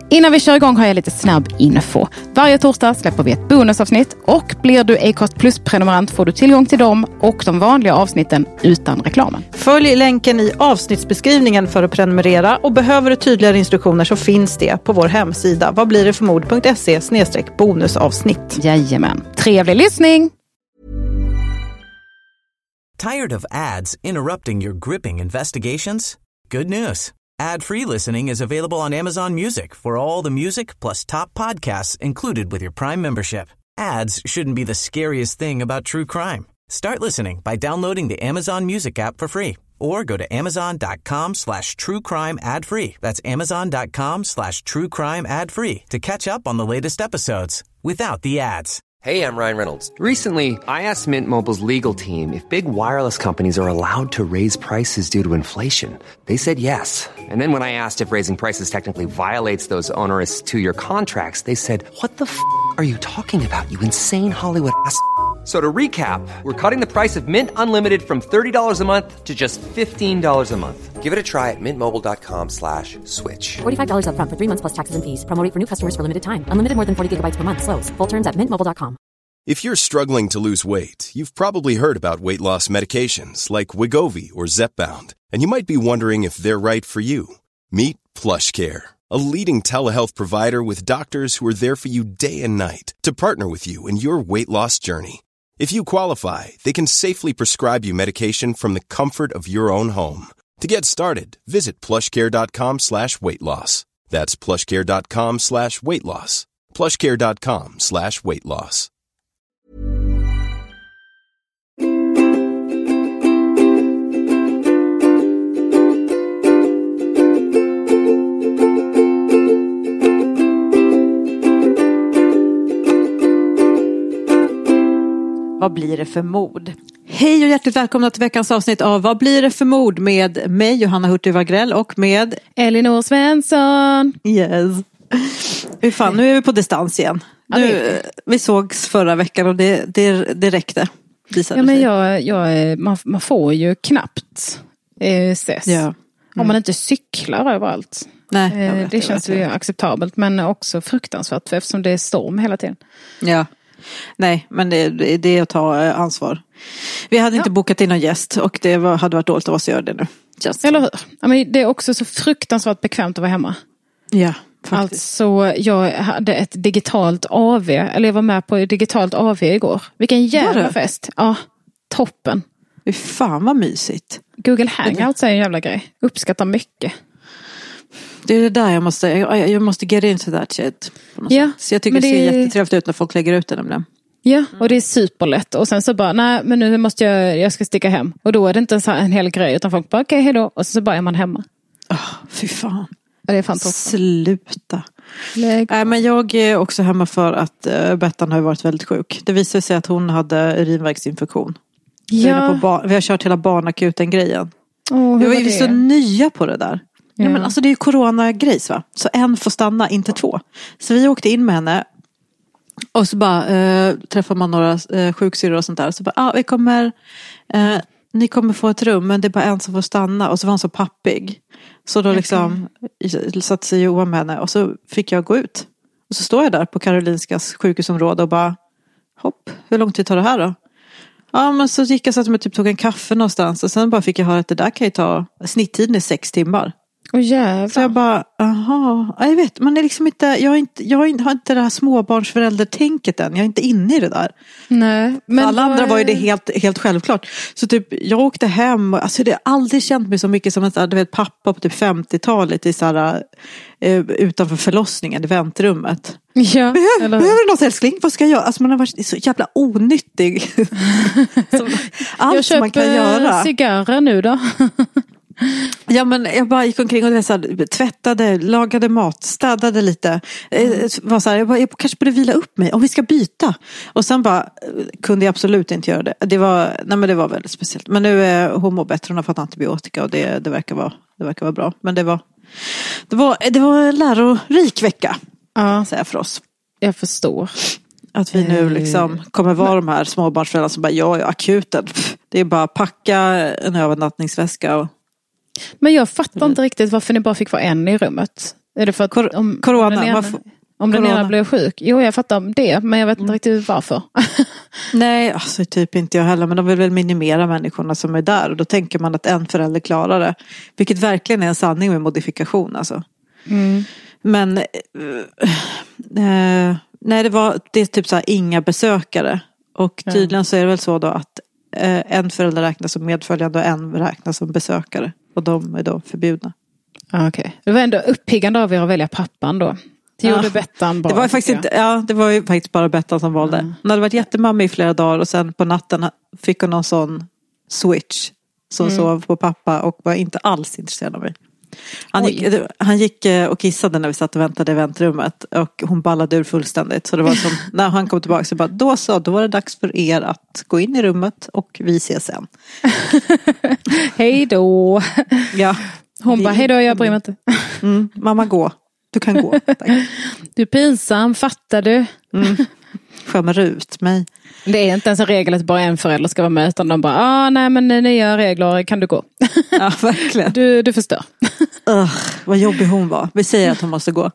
Innan vi kör igång har jag lite snabb info. Varje torsdag släpper vi ett bonusavsnitt och blir du Acast Plus-prenumerant får du tillgång till dem och de vanliga avsnitten utan reklamen. Följ länken i avsnittsbeskrivningen för att prenumerera och behöver du tydligare instruktioner så finns det på vår hemsida vadblirdetförmod.se/bonusavsnitt. Jajamän. Trevlig lyssning! Tired of ads interrupting your gripping investigations? Good news. Ad-free listening is available on Amazon Music for all the music plus top podcasts included with your Prime membership. Ads shouldn't be the scariest thing about true crime. Start listening by downloading the Amazon Music app for free or go to amazon.com/truecrime ad-free. That's amazon.com/truecrime ad-free to catch up on the latest episodes without the ads. Hey, I'm Ryan Reynolds. Recently, I asked Mint Mobile's legal team if big wireless companies are allowed to raise prices due to inflation. They said yes. And then when I asked if raising prices technically violates those onerous two-year contracts, they said, "What the f*** are you talking about, you insane Hollywood ass?" So to recap, we're cutting the price of Mint Unlimited from $30 a month to just $15 a month. Give it a try at mintmobile.com/switch. $45 up front for 3 months plus taxes and fees. Promo rate for new customers for limited time. Unlimited more than 40 gigabytes per month. Slows full terms at mintmobile.com. If you're struggling to lose weight, you've probably heard about weight loss medications like Wegovy or Zepbound, and you might be wondering if they're right for you. Meet PlushCare, a leading telehealth provider with doctors who are there for you day and night to partner with you in your weight loss journey. If you qualify, they can safely prescribe you medication from the comfort of your own home. To get started, visit plushcare.com/weightloss. That's plushcare.com/weightloss. plushcare.com/weightloss. Vad blir det för mod? Hej och hjärtligt välkomna till veckans avsnitt av Vad blir det för mod med mig Johanna Hurtig Wagrell och med Elinor Svensson. Yes. Hur fan, nu är vi på distans igen. Vi sågs förra veckan och det räckte. Ja, men man får ju knappt ses. Ja. Om man inte cyklar överallt. Nej, det känns ju acceptabelt men också fruktansvärt eftersom det är storm hela tiden. Ja. Nej, men det är att ta ansvar. Vi hade inte bokat in någon gäst och det hade varit dåligt av oss att göra det nu. Eller hur? Ja, men det är också så fruktansvärt bekvämt att vara hemma. Ja, faktiskt. Alltså, jag hade ett digitalt AV, eller jag var med på ett digitalt AV igår. Vilken jävla fest. Ja, toppen. Fy fan vad mysigt. Google Hangouts är en jävla grej. Uppskattar mycket. Det är det där jag måste get into that shit. Ja, så jag tycker det ser jättetrevligt ut när folk lägger ut det nämligen. Ja, och det är superlätt. Och sen så bara, nej men nu måste jag ska sticka hem. Och då är det inte en hel grej utan folk bara, okej, hejdå. Och så bara är man hemma. Fy fan. Ja, det är fantastiskt. Sluta. Nej, men jag är också hemma för att Bettan har varit väldigt sjuk. Det visade sig att hon hade urinvägsinfektion. Ja. Vi har kört hela barnakuten-grejen. Vi var ju så nya på det där. Ja, men alltså det är ju coronagrejs va? Så en får stanna, inte två. Så vi åkte in med henne. Och så bara träffar man några sjuksyrror och sånt där. Så bara, ni kommer få ett rum men det är bara en som får stanna. Och så var han så pappig. Så då liksom satte sig Johan med henne. Och så fick jag gå ut. Och så står jag där på Karolinskas sjukhusområde och bara, hopp, hur lång tid tar det här då? Ja, men så gick jag så att jag tog en kaffe någonstans. Och sen bara fick jag höra att det där kan ju ta, snitttiden är 6 timmar. Jävlar. Så jag bara, jag vet, man är liksom inte, jag har inte det här småbarnsföräldertänket än. Jag är inte inne i det där. Nej, men alla andra var ju det helt självklart. Så typ, jag åkte hem, alltså det har aldrig känt mig så mycket som en pappa på typ 50-talet i såhär, utanför förlossningen i väntrummet. Ja, behöver du något älskling? Vad ska jag göra? Alltså man har varit så jävla onyttig. Allt som man kan göra. Jag köper cigarrer nu då. Ja, men jag bara gick omkring och tvättade, lagade mat, städade lite. Var så här, jag kanske borde vila upp mig om vi ska byta. Och sen bara kunde jag absolut inte göra det. Det var väldigt speciellt. Men nu är hon mår bättre, hon har fått antibiotika och det verkar vara bra. Men det var en lärorik vecka. Ja, säger jag för oss. Jag förstår. Att vi nu liksom kommer vara de här småbarnsföräldrarna som bara, ja, akuten. Det är bara packa en övernattningsväska och... Men jag fattar inte riktigt varför ni bara fick vara en i rummet. Är det för att corona? Om den ena blir sjuk? Jo, jag fattar det, men jag vet inte riktigt varför. Nej, alltså typ inte jag heller, men de vill väl minimera människorna som är där. Och då tänker man att en förälder klarar det. Vilket verkligen är en sanning med modifikation, alltså. Men nej, det är typ så här inga besökare. Och tydligen så är det väl så då att en förälder räknas som medföljande och en räknas som besökare. Och de är då förbjudna. Okej. Det var ändå uppiggande av er att välja pappan då. Det gjorde Bettan bara. Det var ju faktiskt bara Bettan som valde. Hon hade varit jättemamma i flera dagar och sen på natten fick hon någon sån switch som sov på pappa och var inte alls intresserad av mig. Han gick och kissade när vi satt och väntade i väntrummet och hon ballade ur fullständigt. Så det var som, när han kom tillbaka så bara, då var det dags för er att gå in i rummet och vi ses sen. Hej då. Ja. Hon bara, hej då, jag bryr mig inte. Mamma, gå. Du kan gå. Tack. Du är pinsam, fattar du? Skämmer ut mig. Det är inte ens en regel att bara en förälder ska vara med, utan de bara, nej men nya regler, kan du gå? Ja, verkligen. Du förstör. Vad jobbig hon var. Vi säger att hon måste gå.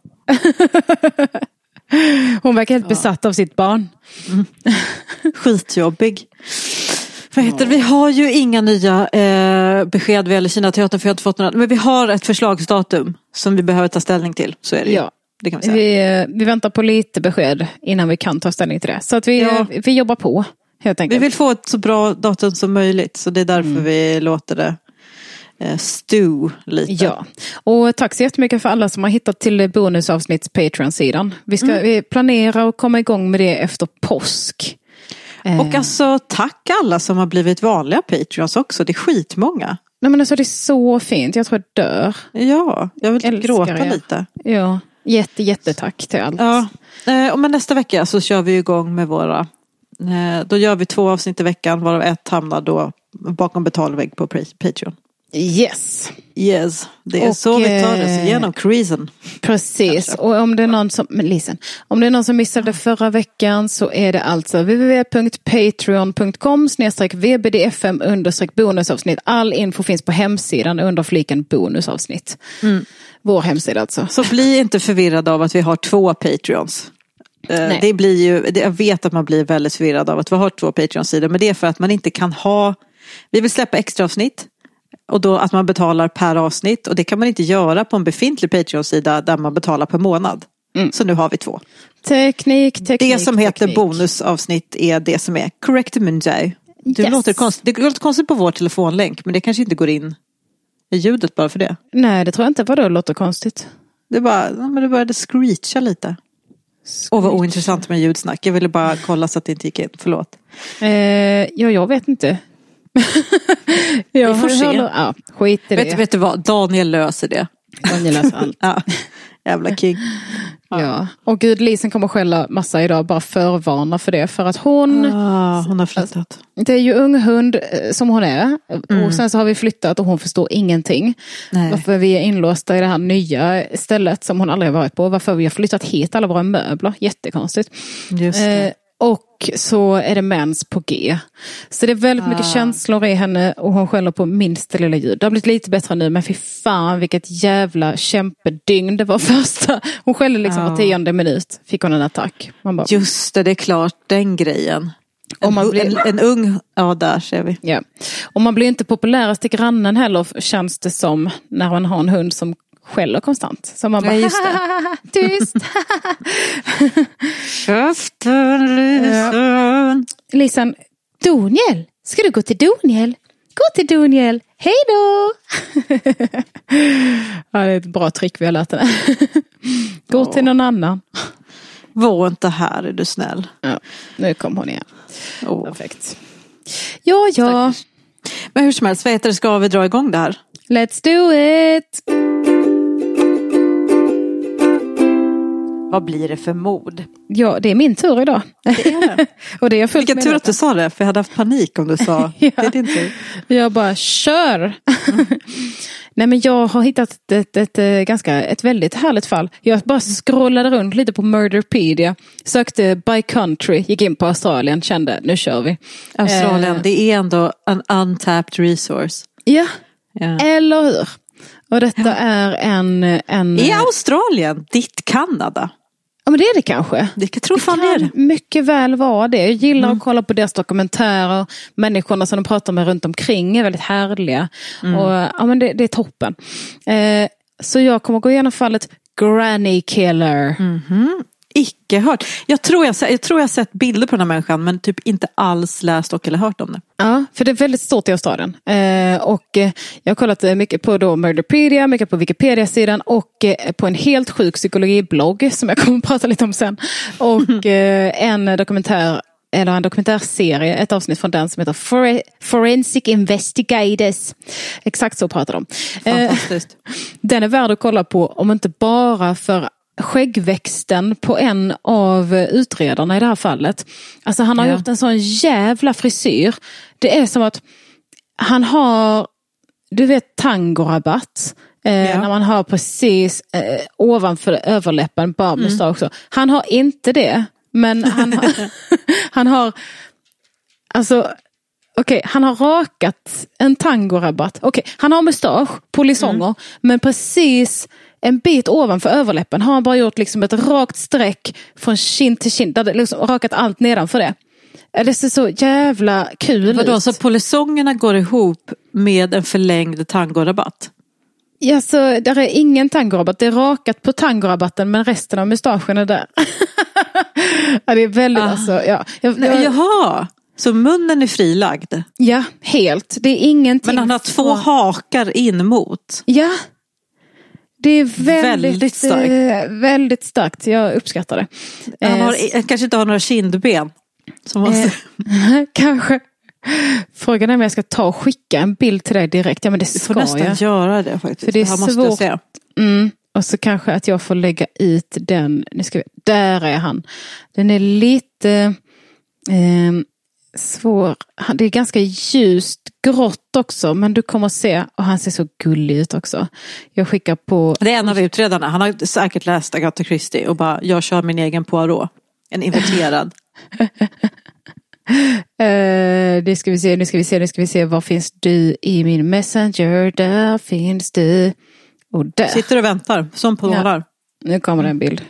Hon verkar helt besatt av sitt barn. Skitjobbig. Vi har ju inga nya besked vad gäller Kinateatern, för jag har inte fått några. Men vi har ett förslagsdatum som vi behöver ta ställning till. Så är det ju. Ja. Det kan vi säga. Vi väntar på lite besked innan vi kan ta ställning till det. Så att vi jobbar på, helt enkelt. Vi vill få ett så bra datum som möjligt. Så det är därför vi låter det stew lite. Ja, och tack så jättemycket för alla som har hittat till bonusavsnitts Patreon-sidan. Vi planerar att komma igång med det efter påsk. Och alltså tack alla som har blivit vanliga Patreons också. Det är skitmånga. Nej men alltså det är så fint. Jag tror jag dör. Ja, jag vill gråta lite. Ja, jättetack till allt. Ja, men nästa vecka så kör vi igång med våra. Då gör vi 2 avsnitt i veckan, varav ett hamnar då bakom betalvägg på Patreon. Yes, det är så vi tar det genom krisen. Precis, och om det är någon som missade förra veckan så är det alltså www.patreon.com/vbdfm_bonusavsnitt. All info finns på hemsidan under fliken bonusavsnitt. Vår hemsida alltså. Så bli inte förvirrad av att vi har 2 Patreons. Det blir ju, jag vet att man blir väldigt förvirrad av att vi har 2 Patreon-sidor, men det är för att man inte kan ha, vi vill släppa extra avsnitt och då att man betalar per avsnitt, och det kan man inte göra på en befintlig Patreon-sida där man betalar per månad. Så nu har vi 2. Teknik. Det som heter bonusavsnitt är det som är Correct Monday. Det låter konstigt på vår telefonlänk, men det kanske inte går in i ljudet bara för det. Nej, det tror jag inte. Vad då låter konstigt? Det började screecha lite. Vad ointressant med ljudsnack. Jag ville bara kolla så att det inte gick in. Förlåt. Jag vet inte. Vi får se. Skit i det. Vet du vad? Daniel löser det. Daniel löser allt. Ja. Jävla king. Ja. Och gud, Lisen kommer skälla massa idag. Bara förvarna för det. För att hon har flyttat. Det är ju ung hund som hon är. Och sen så har vi flyttat och hon förstår ingenting. Nej. Varför vi är inlåsta i det här nya stället som hon aldrig har varit på. Varför vi har flyttat hit alla våra möbler. Jättekonstigt. Just det. Och så är det mens på G. Så det är väldigt mycket känslor i henne. Och hon skäller på minsta lilla ljud. Det har blivit lite bättre nu. Men fy fan vilket jävla kämpedygn det var första. Hon skäller liksom var 10:e minut. Fick hon en attack. Man bara, just det är klart. Den grejen. En ung, där ser vi. Ja. Och man blir inte populärast till grannen heller, känns det som, när man har en hund som skäller konstant. Så man bara, just det. Tyst. Käften, Lisan, Daniel, ska du gå till Daniel? Gå till Daniel, hej då. Ja, det är ett bra trick vi har lärt henne. Gå till någon annan. Var inte här, är du snäll. Ja, nu kom hon igen. Perfekt. Ja. Men hur som helst, vad heter det, ska vi dra igång det här? Let's do it! Vad blir det för mod? Ja, det är min tur idag. Det är det. Och det är fullt. Vilken tur att du sa det, för jag hade haft panik om du sa det är din tur. Jag bara, kör! Nej, men jag har hittat ett väldigt härligt fall. Jag bara scrollade runt lite på Murderpedia. Sökte by country, gick in på Australien, kände, nu kör vi. Australien, det är ändå en untapped resource. Ja, eller hur? Och detta är en... I Australien, ditt Kanada. Ja, men det är det kanske. Det kan mycket väl vara det. Jag gillar att kolla på deras dokumentärer. Människorna som de pratar med runt omkring är väldigt härliga. Och ja, men det är toppen. Så jag kommer gå igenom fallet Granny Killer. Icke hört. Jag tror jag sett bilder på den här människan, men typ inte alls läst och eller hört om det. Ja, för det är väldigt stort i Australien. Och jag har kollat mycket på då Murderpedia, mycket på Wikipedia-sidan och på en helt sjuk psykologiblogg som jag kommer att prata lite om sen. Och en dokumentärserie, ett avsnitt från den som heter Forensic Investigators. Exakt så pratar de. Fantastiskt. Den är värd att kolla på, om inte bara för skäggväxten på en av utredarna i det här fallet. Alltså han har gjort en sån jävla frisyr. Det är som att han har, du vet, tangorabatt. När man har precis ovanför överläppen bara mustasch också. Han har inte det, men han har alltså han har rakat en tangorabatt. Han har mustasch, polisonger, men precis en bit ovanför överläppen har han bara gjort liksom ett rakt streck från kind till kind. Där det liksom rakat allt nedanför det. Det ser så jävla kul Vadå, ut. så polisongerna går ihop med en förlängd tangorabatt? Ja, så där är ingen tangorabatt. Det är rakat på tangorabatten, men resten av mustaschen är där. Ja, det är väldigt Jaha, så munnen är frilagd? Ja, helt. Det är ingenting. Men han har två hakar in mot? Ja. Det är väldigt starkt. Väldigt starkt, jag uppskattar det. Han kanske inte har några kindben. Kanske. Frågan är om jag ska ta och skicka en bild till dig direkt. Ja, men det ska jag. Du får nästan göra det faktiskt. För det är här svårt. Måste jag se. Och så kanske att jag får lägga ut den. Där är han. Den är lite svår. Det är ganska ljust grått också, men du kommer att se, och han ser så gullig ut också. Jag skickar på... Det är en av utredarna. Han har säkert läst Agatha Christie och bara, jag kör min egen Poirot. En inverterad. Nu ska vi se. Var finns du i min messenger? Där finns du. Och där. Sitter och väntar, som på nålar. Nu kommer det en bild.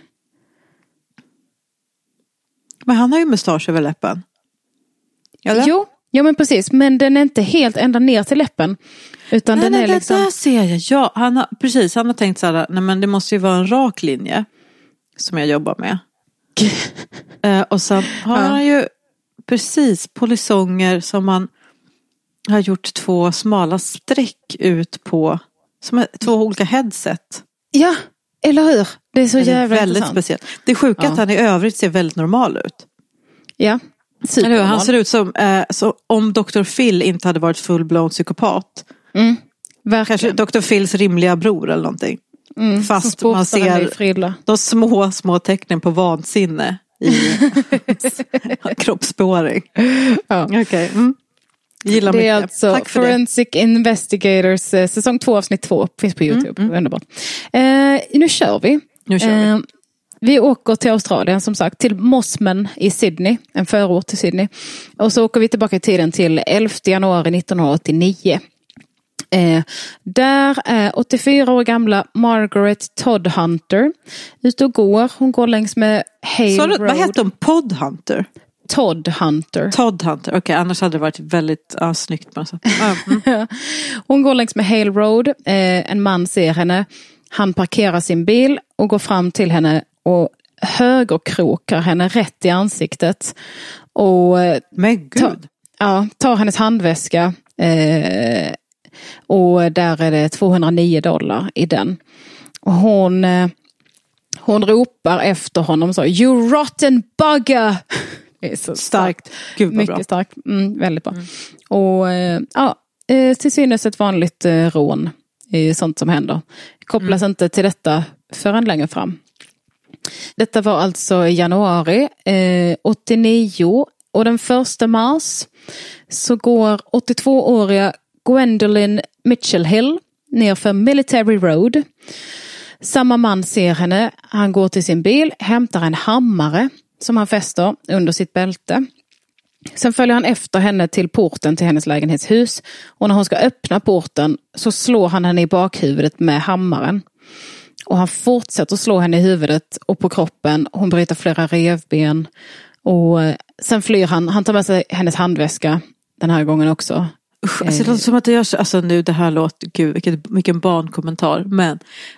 Men han har ju mustasch över läppen. Eller? Jo, men precis. Men den är inte helt ända ner till läppen. Utan den är liksom... Där ser jag. Ja, han har tänkt så här, nej men det måste ju vara en rak linje. Som jag jobbar med. Och sen har han ju precis polisonger som man har gjort två smala streck ut på. Som är två olika headset. Ja, eller hur? Det är så jävla väldigt intressant. Speciellt. Det är sjukt att han i övrigt ser väldigt normal ut. Ja. Eller hur? Han ser ut som så om Dr. Phil inte hade varit full-blown psykopat. Kanske Dr. Phils rimliga bror eller någonting. Fast man ser de små tecknen på vansinne i kroppsspåring. Ja. Okej. Gillar det är mycket. alltså Tack för Forensic Investigators säsong 2 avsnitt 2 finns på YouTube. Underbart. Nu kör vi. Vi åker till Australien som sagt, till Mosman i Sydney, en förort till Sydney. Och så åker vi tillbaka i tiden till 11 januari 1989. Där är 84 år gamla Margaret Toddhunter ute och går. Hon går längs med Hale Road. Vad heter hon? Podhunter? Toddhunter. Okej, annars hade det varit väldigt snyggt på något sätt. Hon går längs med Hale Road. En man ser henne. Han parkerar sin bil och går fram till henne och högerkrokar henne rätt i ansiktet. Och men gud. Tar hennes handväska. Och där är det $209 i den. Och hon ropar efter honom så, you rotten bugger! Det är så starkt. Gud vad mycket bra. Starkt. Väldigt bra. Och till synes ett vanligt rån i sånt som händer. Kopplas inte till detta förrän längre fram. Detta var alltså i januari 89 och den 1 mars så går 82-åriga Gwendolyn Mitchell-Hill ner för Military Road. Samma man ser henne. Han går till sin bil, hämtar en hammare som han fäster under sitt bälte. Sen följer han efter henne till porten till hennes lägenhetshus. Och när hon ska öppna porten så slår han henne i bakhuvudet med hammaren. Och han fortsätter slå henne i huvudet och på kroppen. Hon bryter flera revben. Och sen flyr han. Han tar med sig hennes handväska den här gången också. Usch, alltså det låter som att det görs, alltså nu det här låter, gud vilken barnkommentar, men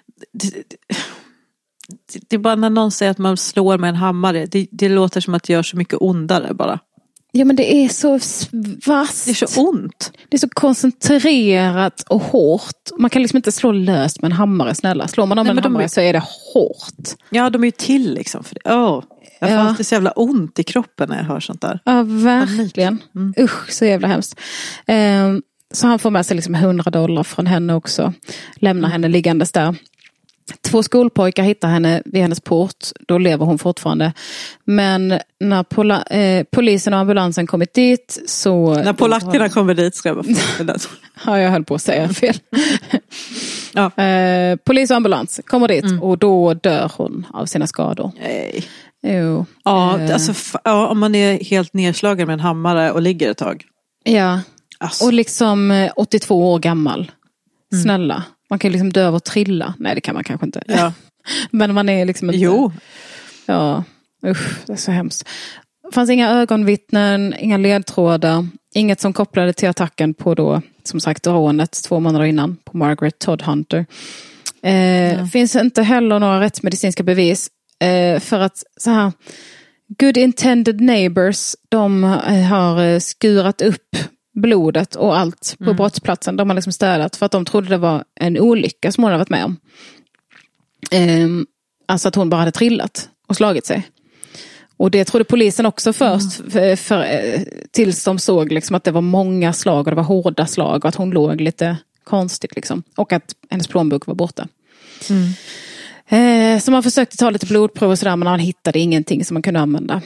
det är bara när någon säger att man slår med en hammare, det låter som att det gör så mycket ondare bara. Ja, men det är så vasst. Det är så ont. Det är så koncentrerat och hårt. Man kan liksom inte slå löst med en hammare, snälla. Slår man dem med en hammare så är det hårt. Ja, de är ju till liksom för det. Jag får alltid så jävla ont i kroppen när jag hör sånt där. Ja, verkligen. Usch, så jävla hemskt. Så han får med sig liksom $100 från henne också. Lämnar henne liggandes där. 2 skolpojkar hittar henne vid hennes port. Då lever hon fortfarande. Men när polisen och ambulansen kommit dit så... När polackerna kommer dit ska jag bara ja, jag höll på att säga fel. Ja. Polis och ambulans kommer dit och då dör hon av sina skador. Nej. Jo. Ja, alltså, om man är helt nedslagen med en hammare och ligger ett tag. Ja, alltså. Och liksom 82 år gammal. Snälla. Man kan liksom dö av att trilla. Nej, det kan man kanske inte. Ja. Men man är liksom inte... Jo. Ja, usch, det är så hemskt. Det fanns inga ögonvittnen, inga ledtrådar. Inget som kopplade till attacken på då, som sagt, rånet 2 månader innan på Margaret Todd Hunter. Finns inte heller några rättsmedicinska bevis. För att så här, good intended neighbors, de har skurat upp blodet och allt på brottsplatsen. De har liksom städat för att de trodde det var en olycka som hon hade varit med om. Alltså att hon bara hade trillat och slagit sig. Och det trodde polisen också först tills de såg liksom att det var många slag och det var hårda slag och att hon låg lite konstigt liksom. Och att hennes plånbok var borta. Så man försökte ta lite blodprov och sådär, men han hittade ingenting som man kunde använda.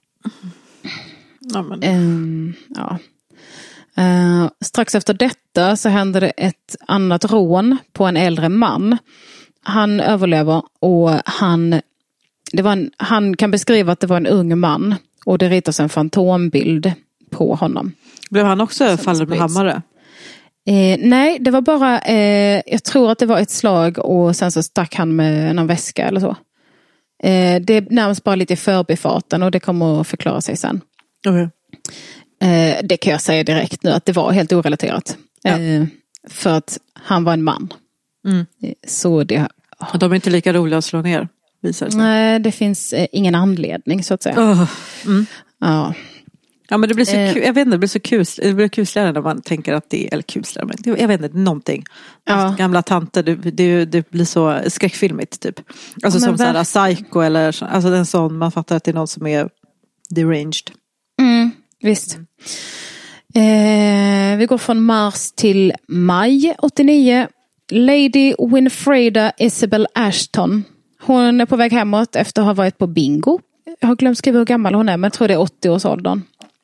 Ja. Strax efter detta så hände det ett annat rån på en äldre man. Han överlever och han kan beskriva att det var en ung man och det ritas en fantombild på honom. Blev han också fallen med hammare? Nej, det var bara jag tror att det var ett slag och sen så stack han med en väska eller så. Det är närmast bara lite i förbifarten och det kommer att förklara sig sen. Okay. Det kan jag säga direkt nu att det var helt orelaterat. För att han var en man. Så det... De är inte lika roliga att slå ner, visar sig. Nej, det finns ingen anledning så att säga. Ja. Ja, men det blir så jag vet inte, det blir så det blir kusligare när man tänker att det är, eller kusligare, men jag vet inte, någonting. Alltså, gamla tanter, det blir så skräckfilmigt typ. Alltså som såhär Psycho eller alltså en sån, man fattar att det är någon som är deranged. Visst. Vi går från mars till maj 89. Lady Winfreda Isabel Ashton. Hon är på väg hemåt efter att ha varit på bingo. Jag har glömt skriva hur gammal hon är, men jag tror det är 80-årsåldern.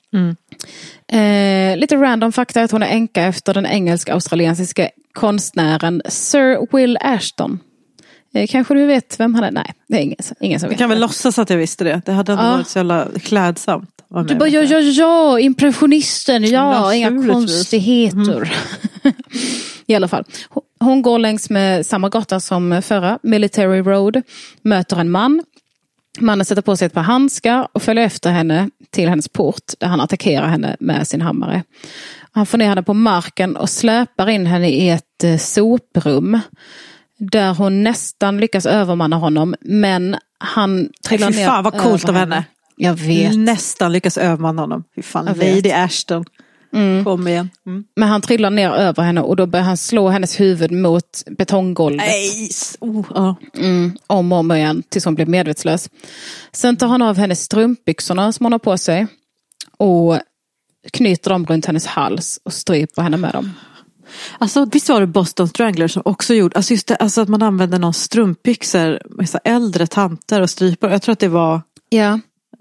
Lite random fakta att hon är änka efter den engelsk-australiensiska konstnären Sir Will Ashton. Kanske du vet vem han är? Nej, det är ingen som vet. Jag kan väl låtsas att jag visste det. Det hade inte varit så jävla klädsamt. Du bara, ja, impressionisten. Ja, inga konstigheter. I alla fall. Hon går längs med samma gata som förra, Military Road. Möter en man. Mannen sätter på sig ett par handskar och följer efter henne till hennes port där han attackerar henne med sin hammare. Han får ner henne på marken och släpar in henne i ett soprum där hon nästan lyckas övermanna honom, men han trillar ner. Fan vad coolt av henne. Jag vet. Nästan lyckas övermanna honom. Fy fan, Lady Ashton. Kom igen. Men han trillar ner över henne och då börjar han slå hennes huvud mot betonggolvet. Om och om igen tills hon blir medvetslös. Sen tar han av hennes strumpbyxorna som hon har på sig och knyter dem runt hennes hals och stryper henne med dem. Alltså visst var det Boston Strangler som också gjorde, alltså just det, alltså att man använde någon strumpbyxor med så äldre tanter och strypar. Jag tror att det var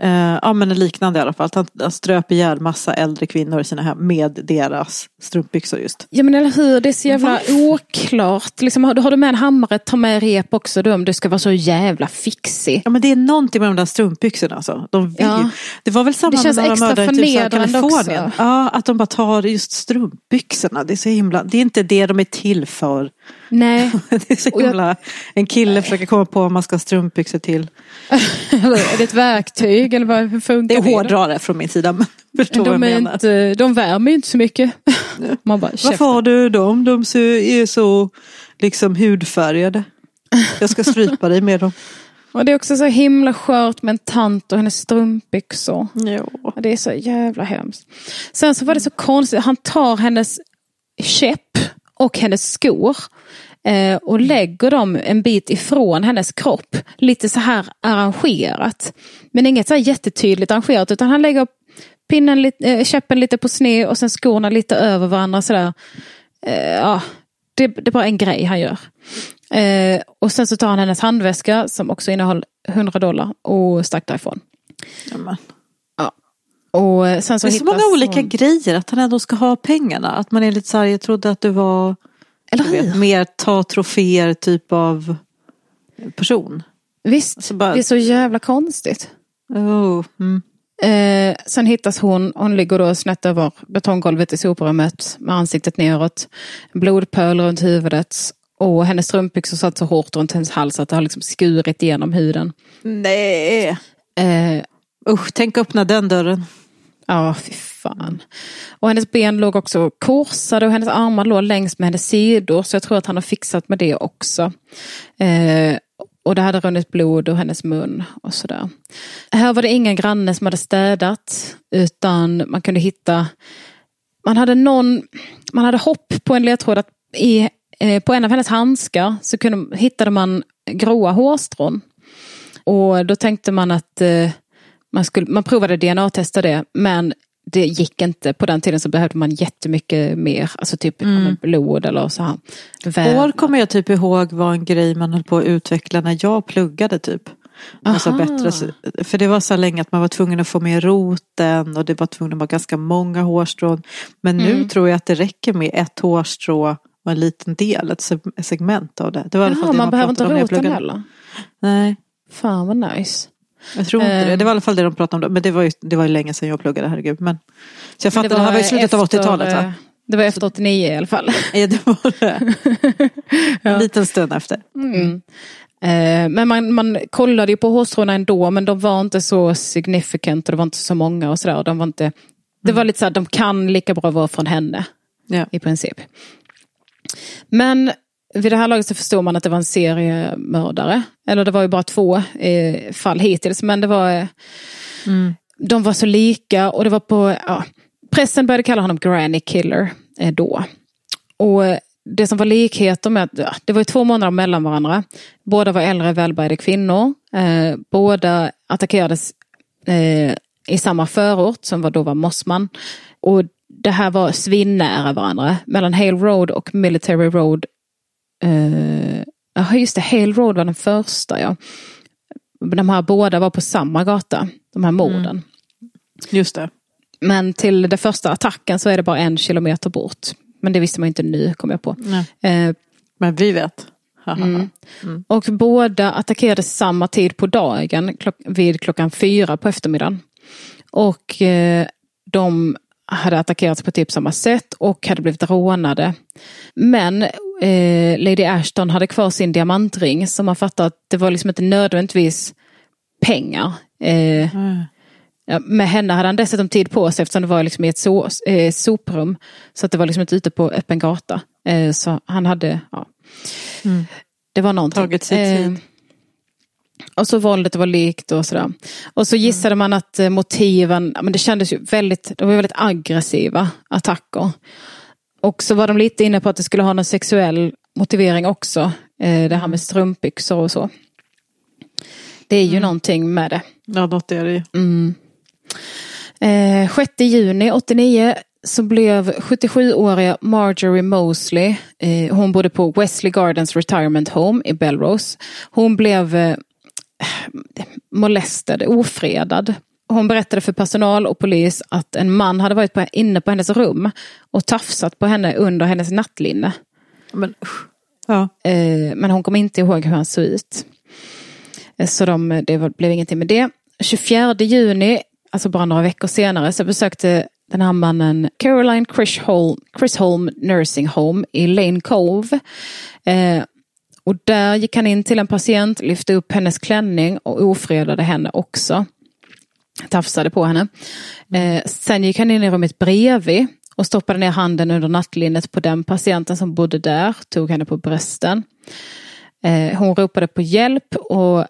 Ja, men liknande i alla fall. Han ströp ihjäl massa äldre kvinnor i sina hem med deras strumpbyxor just. Ja, men eller hur, det är så jävla oklart. Liksom, har du med en hammare, ta med rep också då, om du ska vara så jävla fixig. Ja, men det är någonting med de där strumpbyxorna alltså. Det var väl samma det känns med några mördare i typ Kalifornien. också. Ja, att de bara tar just strumpbyxorna. Det är så himla, det är inte det de är till för. Nej. Det är så himla, en kille försöker komma på vad man ska ha strumpbyxor till. Är det ett verktyg eller hur funkar det? Det är hårdrare från min sida. Men de värmer ju inte så mycket. Man bara, varför har du dem? De är så liksom hudfärgade. Jag ska strypa dig med dem. Och det är också så himla skört med en tant och hennes strumpbyxor. Jo. Det är så jävla hemskt. Sen så var det så konstigt. Han tar hennes käpp och hennes skor och lägger dem en bit ifrån hennes kropp. Lite så här arrangerat. Men inget så här jättetydligt arrangerat, utan han lägger käppen lite på sned och sen skorna lite över varandra sådär. Det är bara en grej han gör. Och sen så tar han hennes handväska som också innehåller $100 och stack därifrån. Jamen. Ja. Och sen så det är så många olika grejer att han ändå ska ha pengarna. Att man är lite så här, jag trodde att du var mer ta troféer typ av person. Visst, alltså bara, det är så jävla konstigt. Sen hittas hon ligger då snett över betonggolvet i soprummet med ansiktet neråt. Blodpöl runt huvudet. Och hennes strumpbyxor satt så hårt runt hennes hals att det har liksom skurit igenom huden. Nej. Tänk öppna den dörren. Ja, fy fan. Och hennes ben låg också korsade och hennes armar låg längs med hennes sidor. Så jag tror att han har fixat med det också. Och det hade runnit blod ur hennes mun och sådär. Här var det ingen granne som hade städat. Utan man kunde hitta... Man hade hopp på en ledtråd att på en av hennes handskar så hittade man gråa hårstrån. Och då tänkte man att man provade DNA-testa det, men det gick inte. På den tiden så behövde man jättemycket mer, alltså typ blod eller så här. Hår kommer jag typ ihåg var en grej man höll på att utveckla när jag pluggade typ. Alltså bättre, för det var så länge att man var tvungen att få med roten och det var tvungen att vara ganska många hårstrån. Men nu tror jag att det räcker med ett hårstrå och en liten del, ett segment av det. Det var i alla fall det man behöver inte roten heller. Nej. Fan vad nice. Jag tror inte det. Det var i alla fall det de pratade om. Men det var ju länge sedan jag pluggade, herregud. Så jag fattade, det här var i slutet av 80-talet va? Det var efter 89 i alla fall. Ja, det var det. En liten stund efter. Men man kollade ju på hårstråna ändå, men de var inte så significant och det var inte så många och sådär. Det var lite så här, de kan lika bra vara från henne i princip. Men vid det här laget så förstår man att det var en seriemördare. Eller det var ju bara 2 fall hittills. Men det var... De var så lika. Och det var på... pressen började kalla honom Granny Killer då. Och det som var likheter med... Det var ju 2 månader mellan varandra. Båda var äldre välbärgade kvinnor. Båda attackerades i samma förort som då var Mossman. Och det här var svinnära varandra. Mellan Hale Road och Military Road. Just det, Hale Road var den första, ja. De här båda var på samma gata, de här morden. Just det. Men till den första attacken så är det bara 1 kilometer bort. Men det visste man inte nu, kom jag på. Men vi vet. Och båda attackerades samma tid på dagen, vid 4:00 på eftermiddagen. Och de hade attackerats på typ samma sätt och hade blivit rånade. Men Lady Ashton hade kvar sin diamantring, så man fattar att det var liksom inte nödvändigtvis pengar. Med henne hade han dessutom tid på sig eftersom det var liksom i ett soprum. Så att det var liksom inte ute på öppen gata. Så han hade, det var någonting. Tagit sig tid. Och så våldet var likt och sådär. Och så gissade man att motiven, men det kändes ju de var väldigt aggressiva attacker. Och så var de lite inne på att det skulle ha någon sexuell motivering också. Det här med strumpbyxor och så. Det är ju någonting med det. Ja, något är det ju. 6 juni 89 så blev 77-åriga Marjorie Mosley, hon bodde på Wesley Gardens Retirement Home i Belrose. Hon blev molestad, ofredad hon berättade för personal och polis att en man hade varit inne på hennes rum och tafsat på henne under hennes nattlinne. Men, ja. Men hon kom inte ihåg hur han såg ut. Så det blev ingenting med det. 24 juni, alltså bara några veckor senare, så besökte den här mannen Caroline Chisholm Nursing Home i Lane Cove. Och där gick han in till en patient, lyfte upp hennes klänning och ofredade henne också. Tafsade på henne. Sen gick han in i rummet bredvid och stoppade ner handen under nattlinnet på den patienten som bodde där. Tog henne på brösten. Hon ropade på hjälp och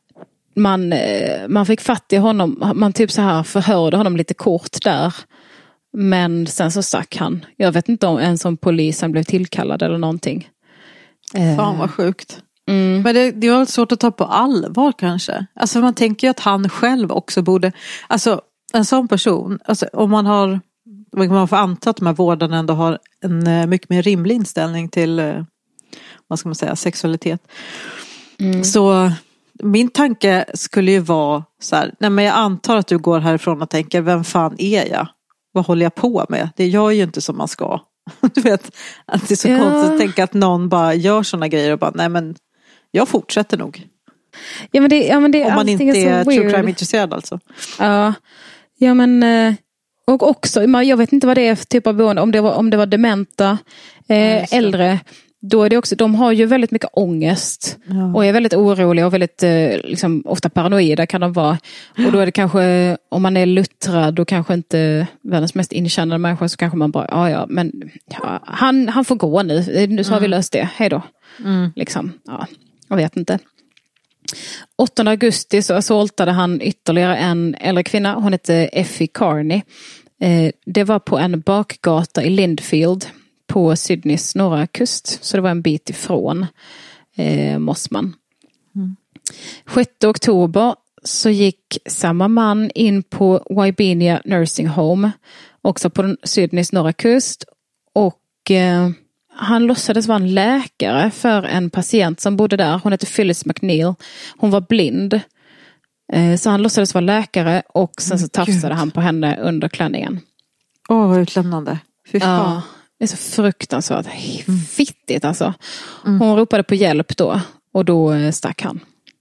man fick fatt i honom. Man typ så här förhörde honom lite kort där. Men sen så stack han. Jag vet inte om en som polisen blev tillkallad eller någonting. Fan vad sjukt. Men det var svårt att ta på allvar kanske. Alltså man tänker ju att han själv också borde, alltså en sån person, alltså om man får anta att de här vårdarna ändå har en mycket mer rimlig inställning till, vad ska man säga, sexualitet. Så min tanke skulle ju vara så här, nej men jag antar att du går härifrån och tänker, vem fan är jag? Vad håller jag på med? Det gör ju inte som man ska. Du vet, att det är så konstigt att tänka att någon bara gör såna grejer och bara, nej men jag fortsätter nog. Ja men det om man inte är true crime intresserad alltså. Ja men och också, jag vet inte vad det är för typ av boende, om det var dementa äldre, då är det också, de har ju väldigt mycket ångest och är väldigt oroliga och väldigt liksom, ofta paranoida kan de vara. Och då är det kanske, om man är luttrad och kanske inte världens mest inkännande människa, så kanske man bara, han får gå nu så har vi löst det, hej då. Liksom, jag vet inte. 8 augusti så assaultade han ytterligare en äldre kvinna. Hon hette Effie Carney. Det var på en bakgata i Lindfield på Sydneys norra kust. Så det var en bit ifrån Mossman. 6 oktober så gick samma man in på Wybenia Nursing Home. Också på Sydneys norra kust. Och han låtsades vara en läkare för en patient som bodde där. Hon hette Phyllis McNeil. Hon var blind. Så han låtsades vara läkare och sen så tafsade han på henne under klänningen. Vad utlämnande. Fy fan. Ja, det är så fruktansvärt fittigt alltså. Hon ropade på hjälp då och då stack han.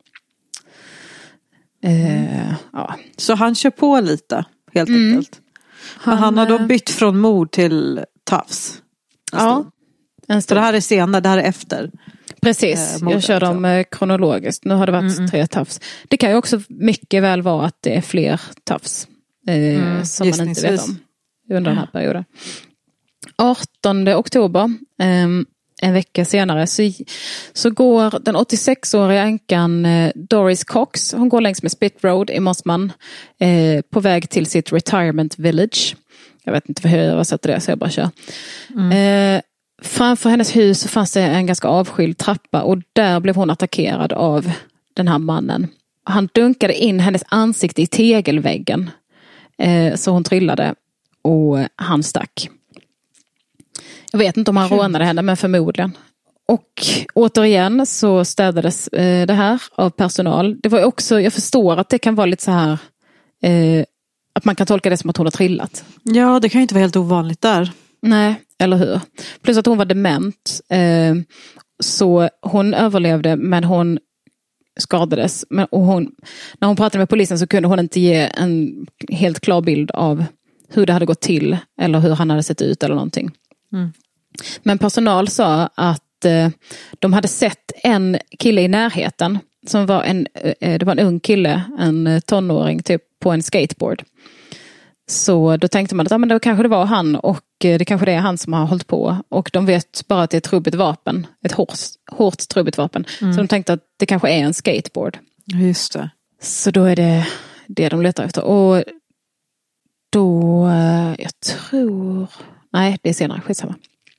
Så han kör på lite helt enkelt. Han har då bytt från mord till tafs. Så det här är senare, det här är efter. Precis, jag kör dem kronologiskt. Nu har det varit 3 tafs. Det kan ju också mycket väl vara att det är fler tafs som man inte vet om under den här perioden. 18 oktober, en vecka senare, så går den 86-åriga änkan Doris Cox, hon går längs med Spit Road i Mossman på väg till sitt retirement village. Jag vet inte hur jag översätter det, så jag bara kör. Framför hennes hus så fanns det en ganska avskild trappa och där blev hon attackerad av den här mannen. Han dunkade in hennes ansikte i tegelväggen så hon trillade och han stack. Jag vet inte om han rånade henne, men förmodligen. Och återigen så städades det här av personal. Det var också, jag förstår att det kan vara lite så här att man kan tolka det som att hon har trillat. Ja, det kan ju inte vara helt ovanligt där. Nej, eller hur? Plus att hon var dement. Så hon överlevde, men hon skadades. Och när hon pratade med polisen så kunde hon inte ge en helt klar bild av hur det hade gått till. Eller hur han hade sett ut eller någonting. Men personal sa att de hade sett en kille i närheten. Som var det var en ung kille, en tonåring typ på en skateboard. Så då tänkte man att men då kanske det var han och det kanske det är han som har hållit på. Och de vet bara att det är ett trubbigt vapen. Ett hårt trubbigt vapen. Så de tänkte att det kanske är en skateboard. Just det. Så då är det de letar efter. Och då, jag tror... Nej, det är senare, skitsamma.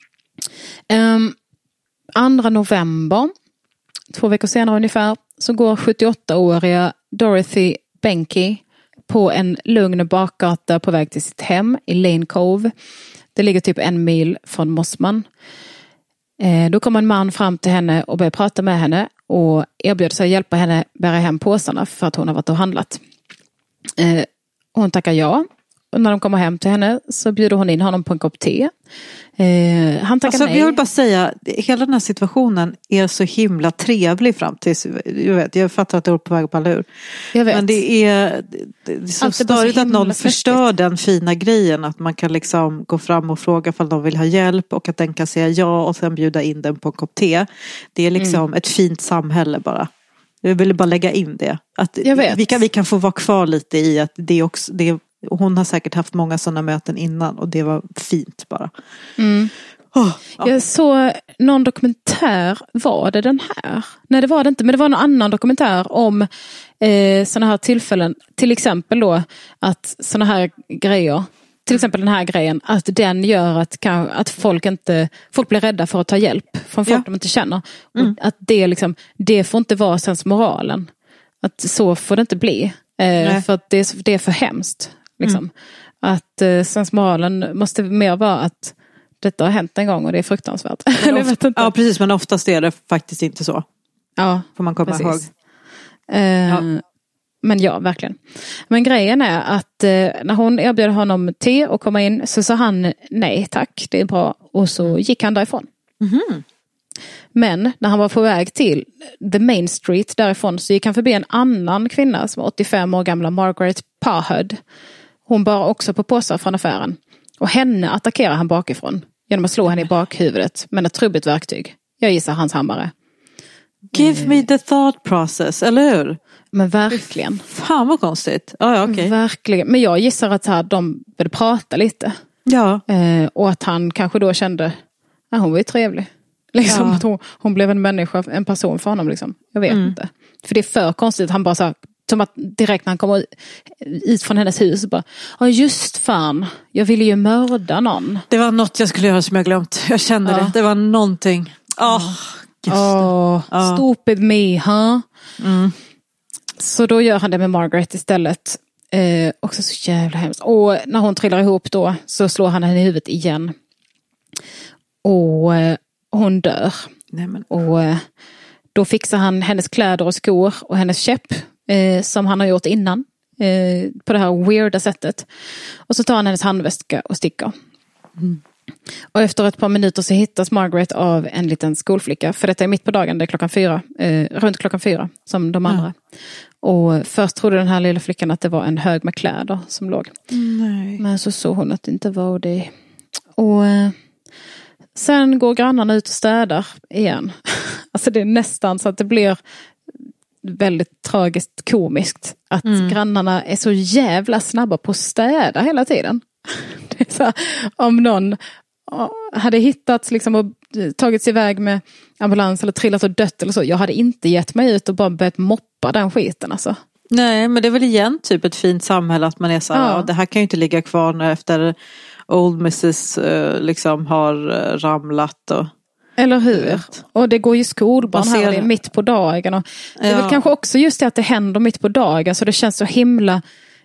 2 november, 2 veckor senare ungefär, så går 78-åriga Dorothy Benke på en lugn bakgata på väg till sitt hem i Lane Cove. Det ligger typ 1 mil från Mossman. Då kommer en man fram till henne och börjar prata med henne och erbjuder sig att hjälpa henne bära hem påsarna för att hon har varit och handlat. hon tackar ja. Och när de kommer hem till henne så bjuder hon in honom på en kopp te. Han tackar nej. Jag vill bara säga, hela den här situationen är så himla trevlig fram tills, jag fattar att det är på väg på allur. Jag vet. Men det är så störigt att någon förstör den fina grejen, att man kan liksom gå fram och fråga om de vill ha hjälp och att den kan säga ja och sen bjuda in den på en kopp te. Det är liksom ett fint samhälle bara. Jag ville bara lägga in det. Att vi kan få vara kvar lite i att det också, hon har säkert haft många sådana möten innan och det var fint bara. Jag såg någon dokumentär, var det den här? Nej, det var det inte, men det var en annan dokumentär om sådana här tillfällen, till exempel då att sådana här grejer, till exempel den här grejen, att den gör att folk blir rädda för att ta hjälp från folk de inte känner. Och att det får inte vara sensmoralen. Att så får det inte bli. För att det är för hemskt. Liksom. Att sensmoralen måste mer vara att detta har hänt en gång och det är fruktansvärt. Ja, precis, men oftast är det faktiskt inte så. Ja, får man komma ihåg. Men ja, verkligen. Men grejen är att när hon erbjöd honom te och komma in så sa han nej tack, det är bra. Och så gick han därifrån. Men när han var på väg till the main street därifrån så gick han förbi en annan kvinna som var 85 år gamla, Margaret Pahud. Hon bar också på påsar från affären. Och henne attackerar han bakifrån genom att slå henne i bakhuvudet med ett trubbigt verktyg. Jag gissar hans hammare. Give me the thought process, eller hur? Men verkligen. Fan vad konstigt. Okay. Verkligen. Men jag gissar att de började prata lite. Ja. Och att han kanske då kände att hon var ju trevlig. Liksom att hon blev en människa, en person för honom. Liksom. Jag vet inte. För det är för konstigt. Han bara sa, som att direkt när han kommer ut från hennes hus bara, just fan, jag ville ju mörda någon. Det var något jag skulle göra som jag glömt. Jag kände det. Det var någonting. Stupid me, huh? Så då gör han det med Margaret istället. Också så jävla hemskt. Och när hon trillar ihop då så slår han henne i huvudet igen. Och hon dör. Och då fixar han hennes kläder och skor och hennes käpp som han har gjort innan. På det här weirda sättet. Och så tar han hennes handväska och sticker. Och efter ett par minuter så hittas Margaret av en liten skolflicka. För detta är mitt på dagen, det är 4:00. Runt 4:00 som de andra. Och först trodde den här lilla flickan att det var en hög med kläder som låg. Nej. Men så såg hon att det inte var det. Och sen går grannarna ut och städar igen. Alltså det är nästan så att det blir väldigt tragiskt komiskt. Att grannarna är så jävla snabba på att städa hela tiden. Det är så här, om någon hade hittats liksom och tagits iväg med ambulans eller trillat och dött eller så. Jag hade inte gett mig ut och bara börjat moppa den skiten alltså. Nej, men det är väl igen typ ett fint samhälle att man är så här, det här kan ju inte ligga kvar när efter Old Mrs liksom har ramlat och... Eller hur? Och det går ju skolbarn här, det är mitt på dagen. Och det är väl kanske också just det att det händer mitt på dagen så det känns så himla...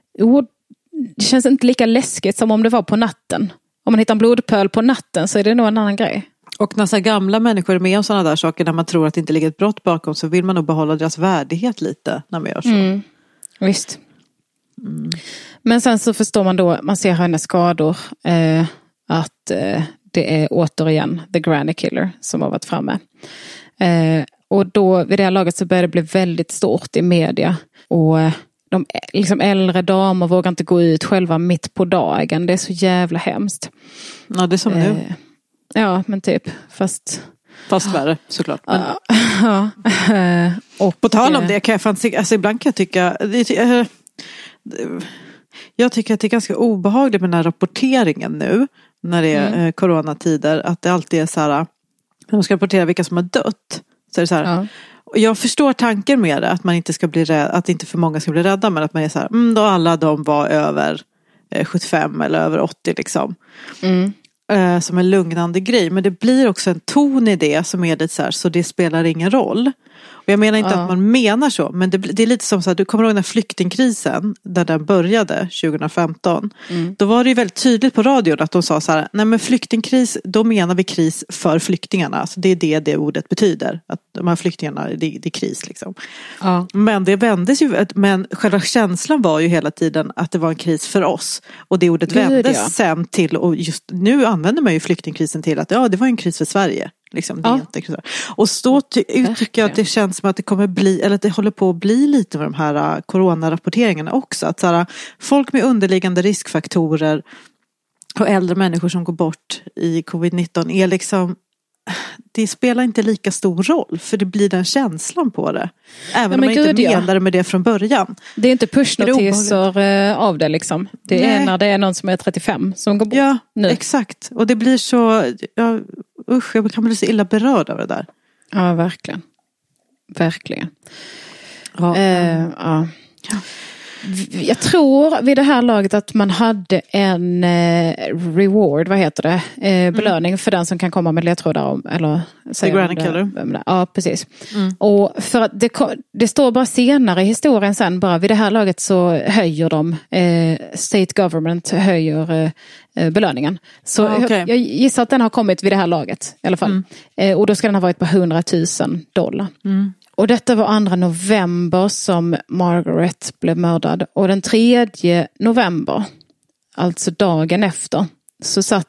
det känns inte lika läskigt som om det var på natten. Om man hittar en blodpöl på natten så är det nog en annan grej. Och när så gamla människor är med om sådana där saker när man tror att det inte ligger ett brott bakom så vill man nog behålla deras värdighet lite när man gör så. Visst. Men sen så förstår man då, man ser hennes skador att det är återigen The Granny Killer som har varit framme. Och då vid det här laget så börjar det bli väldigt stort i media. Och de liksom äldre damer vågar inte gå ut själva mitt på dagen. Det är så jävla hemskt. Ja, det är som nu. Ja, men typ. Fast värre, såklart. Men... och på tal om det kan jag alltså ibland kan jag tycka... Jag tycker att det är ganska obehagligt med den här rapporteringen nu. När det är coronatider. Att det alltid är så här... När de ska rapportera vilka som har dött. Så är det så här... Ja. Jag förstår tanken med det, att man inte ska bli rädd, att inte för många ska bli rädda, men att man är så här, då alla de var över 75 eller över 80 liksom. Som en lugnande grej, men det blir också en ton i det som är lite så här, så det spelar ingen roll. Och jag menar inte att man menar så, men det är lite som så här, du kommer ihåg när flyktingkrisen, där den började 2015. Då var det ju väldigt tydligt på radion att de sa så här, nej men flyktingkris, då menar vi kris för flyktingarna. Alltså det är det ordet betyder, att de här flyktingarna, det är kris liksom. Ja. Men det vändes ju, men själva känslan var ju hela tiden att det var en kris för oss. Och det ordet vändes sen till, och just nu använder man ju flyktingkrisen till att det var en kris för Sverige. Liksom, det är inte, och så uttrycker jag att det känns som att det kommer bli, eller att det håller på att bli lite med de här coronarapporteringarna också. Att så här, folk med underliggande riskfaktorer och äldre människor som går bort i covid-19 är liksom, det spelar inte lika stor roll, för det blir den känslan på det. Även om man inte menade med det från början. Det är inte pushnotiser av det liksom. Det är när det är någon som är 35 som går bort nu. Exakt. Och det blir så, jag kan bli så illa berörd av det där. Ja, verkligen. Verkligen. Ja. Jag tror vid det här laget att man hade en reward, vad heter det? Belöning för den som kan komma med ledtrådar om, eller ja, precis. Och för att det står bara senare i historien sen, bara vid det här laget så höjer de state government höjer belöningen. Så jag gissar att den har kommit vid det här laget i alla fall. Och då ska den ha varit på $100,000. Och detta var 2 november som Margaret blev mördad. Och den 3 november, alltså dagen efter, så satt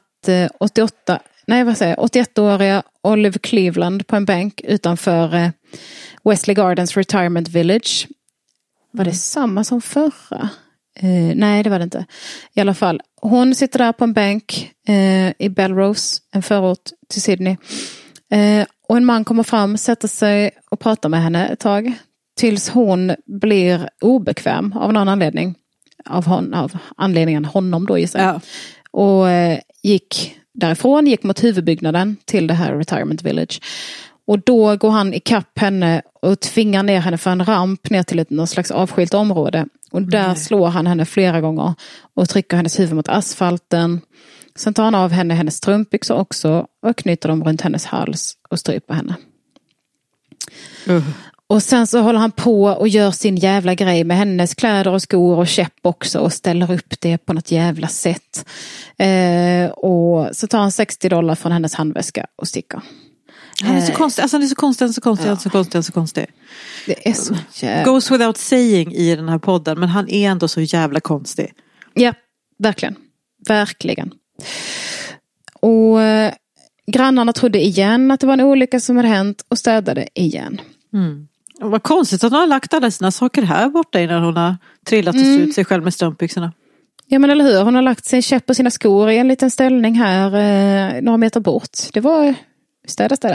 81-åriga Olive Cleveland på en bänk utanför Wesley Gardens Retirement Village. Var det samma som förra? Nej, det var det inte. I alla fall, hon sitter där på en bänk i Belrose, en förort till Sydney. Och en man kommer fram, sätter sig och pratar med henne ett tag. Tills hon blir obekväm av någon anledning. Av anledningen honom då gissar jag. Och gick därifrån, gick mot huvudbyggnaden till det här Retirement Village. Och då går han ikapp henne och tvingar ner henne för en ramp ner till något slags avskilt område. Och där slår han henne flera gånger och trycker hennes huvud mot asfalten. Sen tar han av henne hennes strumpbyxor också och knyter dem runt hennes hals och stryper henne. Och sen så håller han på och gör sin jävla grej med hennes kläder och skor och käpp också och ställer upp det på något jävla sätt. Och så tar han $60 från hennes handväska och sticker. Han är så konstig, alltså det är så konstigt. Det är så jävla... Goes without saying i den här podden, men han är ändå så jävla konstig. Ja, verkligen. Verkligen. Och grannarna trodde igen att det var en olycka som hade hänt och städade igen. Och vad konstigt att hon har lagt alla sina saker här borta innan hon har trillat och ut sig själv med strumpbyxorna. Ja, men eller hur? Hon har lagt sin käpp och sina skor i en liten ställning här några meter bort. Det var städat.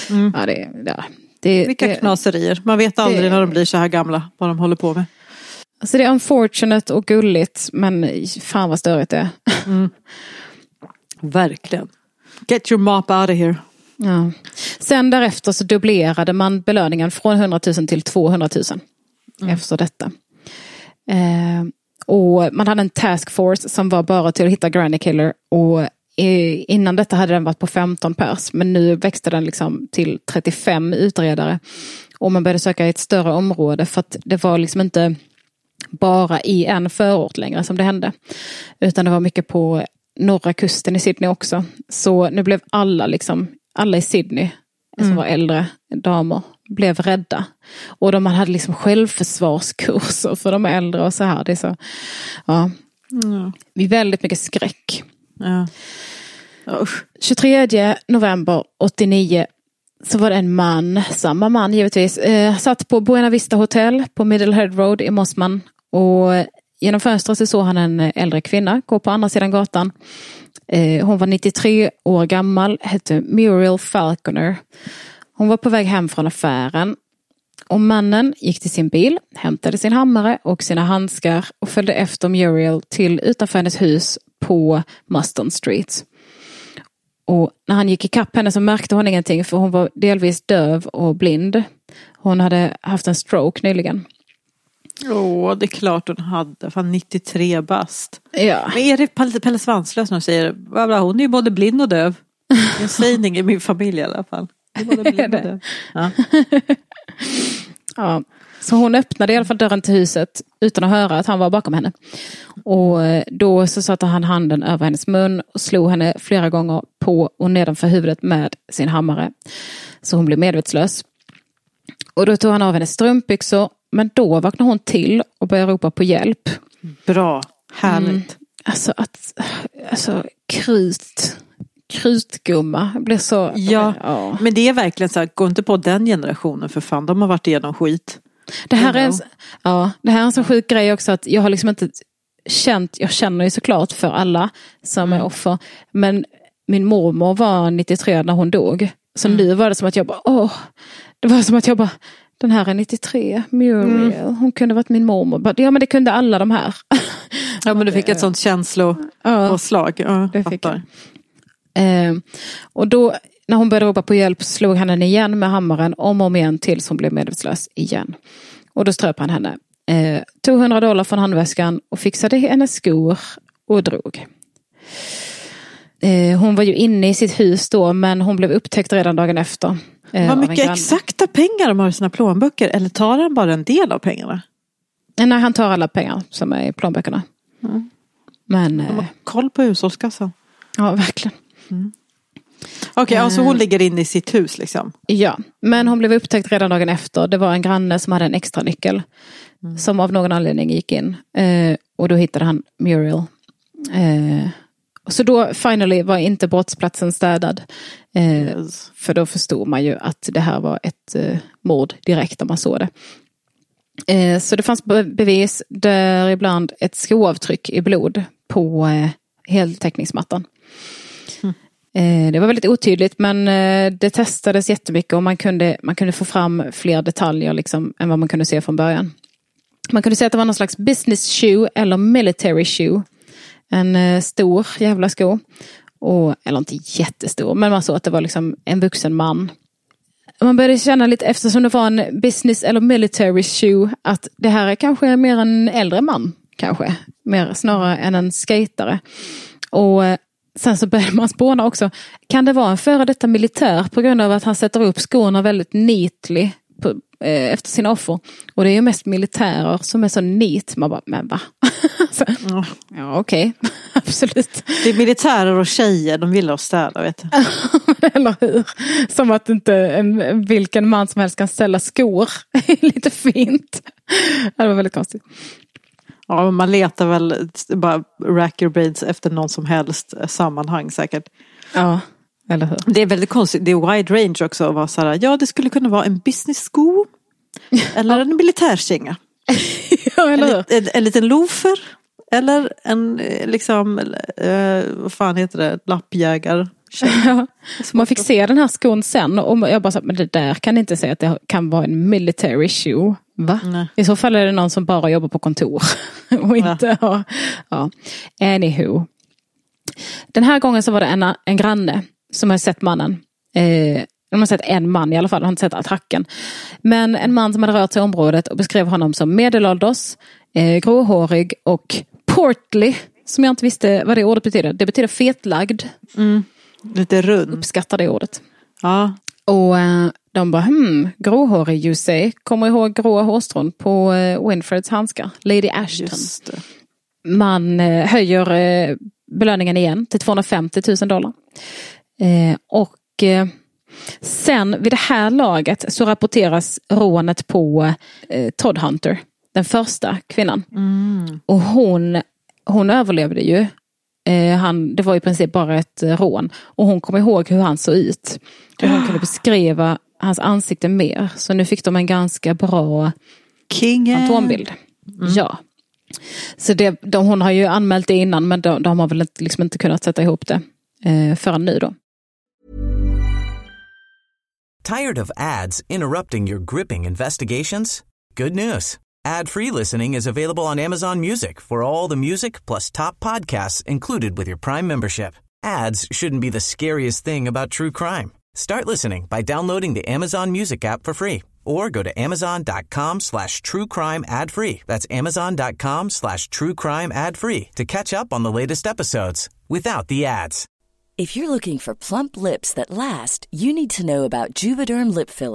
Vilka knaserier. Man vet aldrig när de blir så här gamla vad de håller på med. Alltså det är unfortunate och gulligt, men fan vad störigt det är. Verkligen. Get your mop out of here. Ja. Sen därefter så dubblerade man belöningen från 100,000 till 200,000 efter detta. Och man hade en task force som var bara till att hitta Granny Killer, och innan detta hade den varit på 15 pers, men nu växte den liksom till 35 utredare. Och man började söka i ett större område, för att det var liksom inte bara i en förort längre som det hände, utan det var mycket på norra kusten i Sydney också. Så nu blev alla i Sydney som var äldre damer blev rädda. Och man hade liksom självförsvarskurser för de äldre och så här. Det är så, väldigt mycket skräck. 23 november 89 så var det en man, samma man givetvis, satt på Buena Vista Hotel på Middlehead Road i Mossman, och genom fönstret så såg han en äldre kvinna gå på andra sidan gatan. Hon var 93 år gammal, hette Muriel Falconer. Hon var på väg hem från affären, och mannen gick till sin bil, hämtade sin hammare och sina handskar och följde efter Muriel till utanför hennes hus på Muston Street. Och när han gick i kapp henne så märkte hon ingenting, för hon var delvis döv och blind. Hon hade haft en stroke nyligen. Det är klart hon hade. Fan, 93 bast. Ja. Men är det Pelle Svanslös som säger, hon är ju både blind och döv. En sägning i min familj i alla fall. Det är både blind och döv. Ja. Ja. Så hon öppnade i alla fall dörren till huset utan att höra att han var bakom henne. Och då så satte han handen över hennes mun och slog henne flera gånger på och nedanför huvudet med sin hammare. Så hon blev medvetslös. Och då tog han av hennes strumpbyxor, men då vaknade hon till och började ropa på hjälp. Bra, härligt. Alltså krutgumma blir så... Ja, men det är verkligen så här, gå inte på den generationen för fan, de har varit igenom skit. Det här är en så sjuk grej också, att jag har liksom inte jag känner ju såklart för alla som är offer, men min mormor var 93 när hon dog. Så nu var det som att jag bara, den här är 93, Muriel, hon kunde varit min mormor. Ja, men det kunde alla de här. Ja, men du fick ett sånt känslopåslag. Ja, det fick jag. Och då, när hon började ropa på hjälp, slog han henne igen med hammaren om och om igen tills hon blev medvetslös igen. Och då ströp han henne. Tog $100 från handväskan och fixade hennes skor och drog. Hon var ju inne i sitt hus då, men hon blev upptäckt redan dagen efter. Vad mycket exakta pengar de har i sina plånböcker, eller tar han bara en del av pengarna? Nej, han tar alla pengar som är i plånböckerna. Men de har koll på hushållskassan. Ja, verkligen. Okej, alltså hon ligger inne i sitt hus liksom. Ja, men hon blev upptäckt redan dagen efter. Det var en granne som hade en extra nyckel som av någon anledning gick in. Och då hittade han Muriel. Så då finally var inte brottsplatsen städad. För då förstod man ju att det här var ett mord direkt om man såg det. Så det fanns bevis där ibland ett skoavtryck i blod på heltäckningsmattan. Det var väldigt otydligt, men det testades jättemycket och man kunde få fram fler detaljer liksom, än vad man kunde se från början. Man kunde se att det var någon slags business shoe eller military shoe. En stor jävla sko. Eller inte jättestor, men man såg att det var liksom en vuxen man. Man började känna lite, eftersom det var en business eller military shoe, att det här är kanske mer en äldre man. Kanske. Mer snarare än en skatare. Och sen så började man spåna också. Kan det vara en före detta militär på grund av att han sätter upp skorna väldigt neatly efter sina offer? Och det är ju mest militärer som är så neat. Man bara, men va? Så, ja, okej. Absolut. Det är militärer och tjejer, de vill ha städa, vet du. Eller hur? Som att inte vilken man som helst kan ställa skor. Lite fint. Det var väldigt konstigt. Ja, man letar väl bara rack your brains efter någon som helst sammanhang säkert. Ja, eller hur? Det är väldigt konstigt. Det är wide range också att vara så här, ja, det skulle kunna vara en business-sko eller en militärkänga. Ja, eller hur? En liten loafer eller en liksom vad fan heter det? Lappjägar. Ja, man fick se den här skon sen och jag bara sa, men det där kan inte säga att det kan vara en military shoe. Va? Nej. I så fall är det någon som bara jobbar på kontor och inte har... Ja. Anywho. Den här gången så var det en granne som har sett mannen. De har sett en man i alla fall, de har inte sett attacken. Men en man som hade rört sig i området och beskrev honom som medelålders, gråhårig och portly, som jag inte visste vad det ordet betyder. Det betyder fetlagd. Lite rund. Uppskattar det ordet. Ja. Och de bara, gråhårig you say. Kommer ihåg gråa hårstrån på Winfreds handskar. Lady Ashton. Just det. Man höjer belöningen igen till $250,000. Och sen vid det här laget så rapporteras rånet på Todd Hunter. Den första kvinnan. Och hon överlevde ju. Det var i princip bara ett rån. Och hon kom ihåg hur han såg ut. Och hon kunde beskriva hans ansikte mer. Så nu fick de en ganska bra fantombild. Ja. Så hon har ju anmält det innan, men de har väl liksom inte kunnat sätta ihop det förrän nu då. Tired of ads interrupting your gripping investigations? Good news. Ad-free listening is available on Amazon Music for all the music plus top podcasts included with your Prime membership. Ads shouldn't be the scariest thing about true crime. Start listening by downloading the Amazon Music app for free or go to amazon.com/truecrime ad-free. That's amazon.com/truecrime ad-free to catch up on the latest episodes without the ads. If you're looking for plump lips that last, you need to know about Juvederm lip fillers.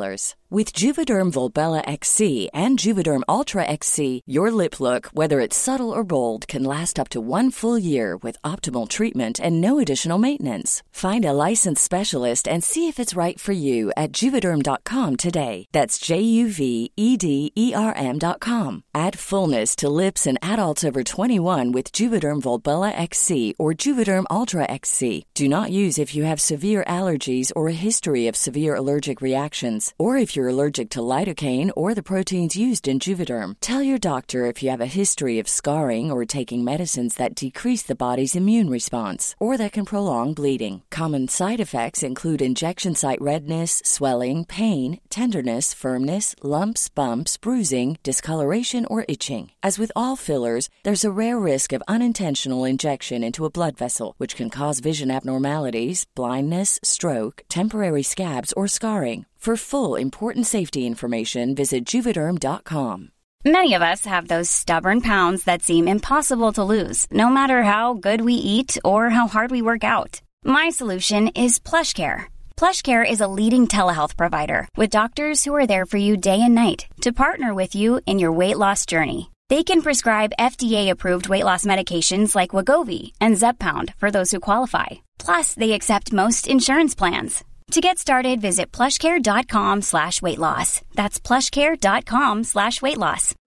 With Juvederm Volbella XC and Juvederm Ultra XC, your lip look, whether it's subtle or bold, can last up to 1 full year with optimal treatment and no additional maintenance. Find a licensed specialist and see if it's right for you at Juvederm.com today. That's JUVEDERM.com. Add fullness to lips in adults over 21 with Juvederm Volbella XC or Juvederm Ultra XC. Do not use if you have severe allergies or a history of severe allergic reactions, or if you're allergic to lidocaine or the proteins used in Juvederm. Tell your doctor if you have a history of scarring or taking medicines that decrease the body's immune response or that can prolong bleeding. Common side effects include injection site redness, swelling, pain, tenderness, firmness, lumps, bumps, bruising, discoloration, or itching. As with all fillers, there's a rare risk of unintentional injection into a blood vessel, which can cause vision abnormalities, blindness, stroke, temporary scabs, or scarring. For full, important safety information, visit Juvederm.com. Many of us have those stubborn pounds that seem impossible to lose, no matter how good we eat or how hard we work out. My solution is PlushCare. PlushCare is a leading telehealth provider with doctors who are there for you day and night to partner with you in your weight loss journey. They can prescribe FDA-approved weight loss medications like Wegovy and Zepbound for those who qualify. Plus, they accept most insurance plans. To get started, visit plushcare.com/weightloss. That's plushcare.com/weightloss.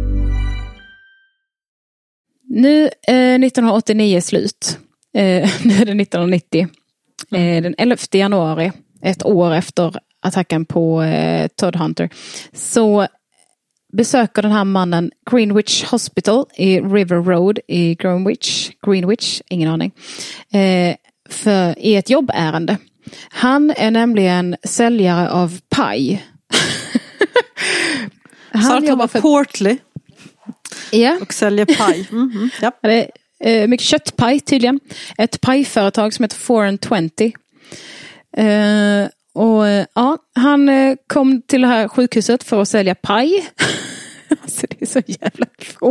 Nu 1989 slut. Nu är det 1990. Den 11 januari, ett år efter attacken på Todd Hunter, så besöker den här mannen Greenwich Hospital i River Road i Greenwich, ingen aning, i ett jobbärende. Han är nämligen säljare av paj. Han jobbar för Portly. Ja. Och säljer paj. Ja. Det är mycket köttpaj tydligen. Ett pajföretag som heter 420. Han kom till det här sjukhuset för att sälja paj. Alltså det är så jävla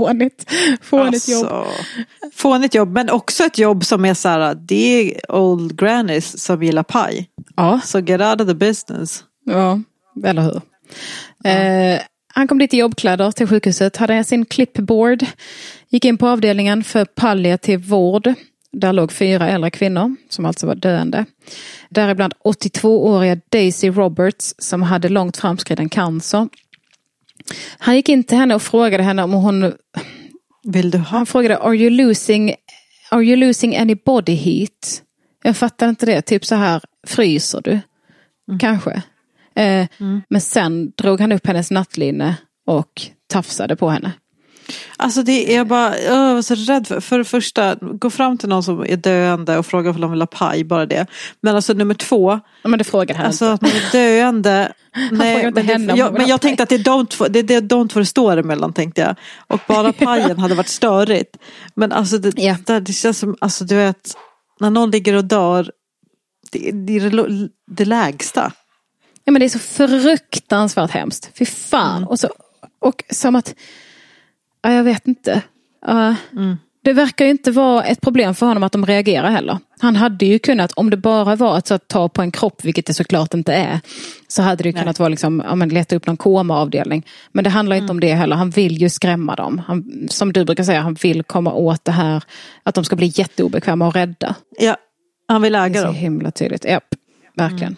fånigt jobb. Fånigt jobb, men också ett jobb som är så här, det är old grannies som gillar paj. Ja. Så get out of the business. Ja, eller hur? Ja. Han kom dit i jobbkläder till sjukhuset, hade sin clipboard, gick in på avdelningen för palliativ vård. Där låg 4 äldre kvinnor som alltså var döende. Däribland 82-åriga Daisy Roberts som hade långt framskriden cancer. Han gick in till henne och frågade henne om hon... Vill du ha? Han frågade, are you losing any body heat? Jag fattar inte det. Typ så här, fryser du? Kanske. Men sen drog han upp hennes nattlinne och tafsade på henne. Alltså det är bara, jag var så rädd för det första, gå fram till någon som är döende och fråga om de vill ha paj, bara det. Men alltså nummer 2. Ja, men det frågar han alltså inte. Att man är döende. Nej, men jag tänkte att det är don't för det står emellan, tänkte jag. Och bara pajen hade varit störigt. Men alltså det känns som, alltså du vet, när någon ligger och dör, det är det lägsta. Ja, men det är så fruktansvärt hemskt. Fy fan. Och som att, jag vet inte. Det verkar ju inte vara ett problem för honom att de reagerar heller. Han hade ju kunnat, om det bara var att ta på en kropp, vilket det såklart inte är, så hade det kunnat vara liksom, leta upp någon komaavdelning. Men det handlar inte om det heller. Han vill ju skrämma dem. Han, som du brukar säga, han vill komma åt det här, att de ska bli jätteobekväma och rädda. Ja, han vill äga dem. Det är så himla tydligt. Ja, verkligen.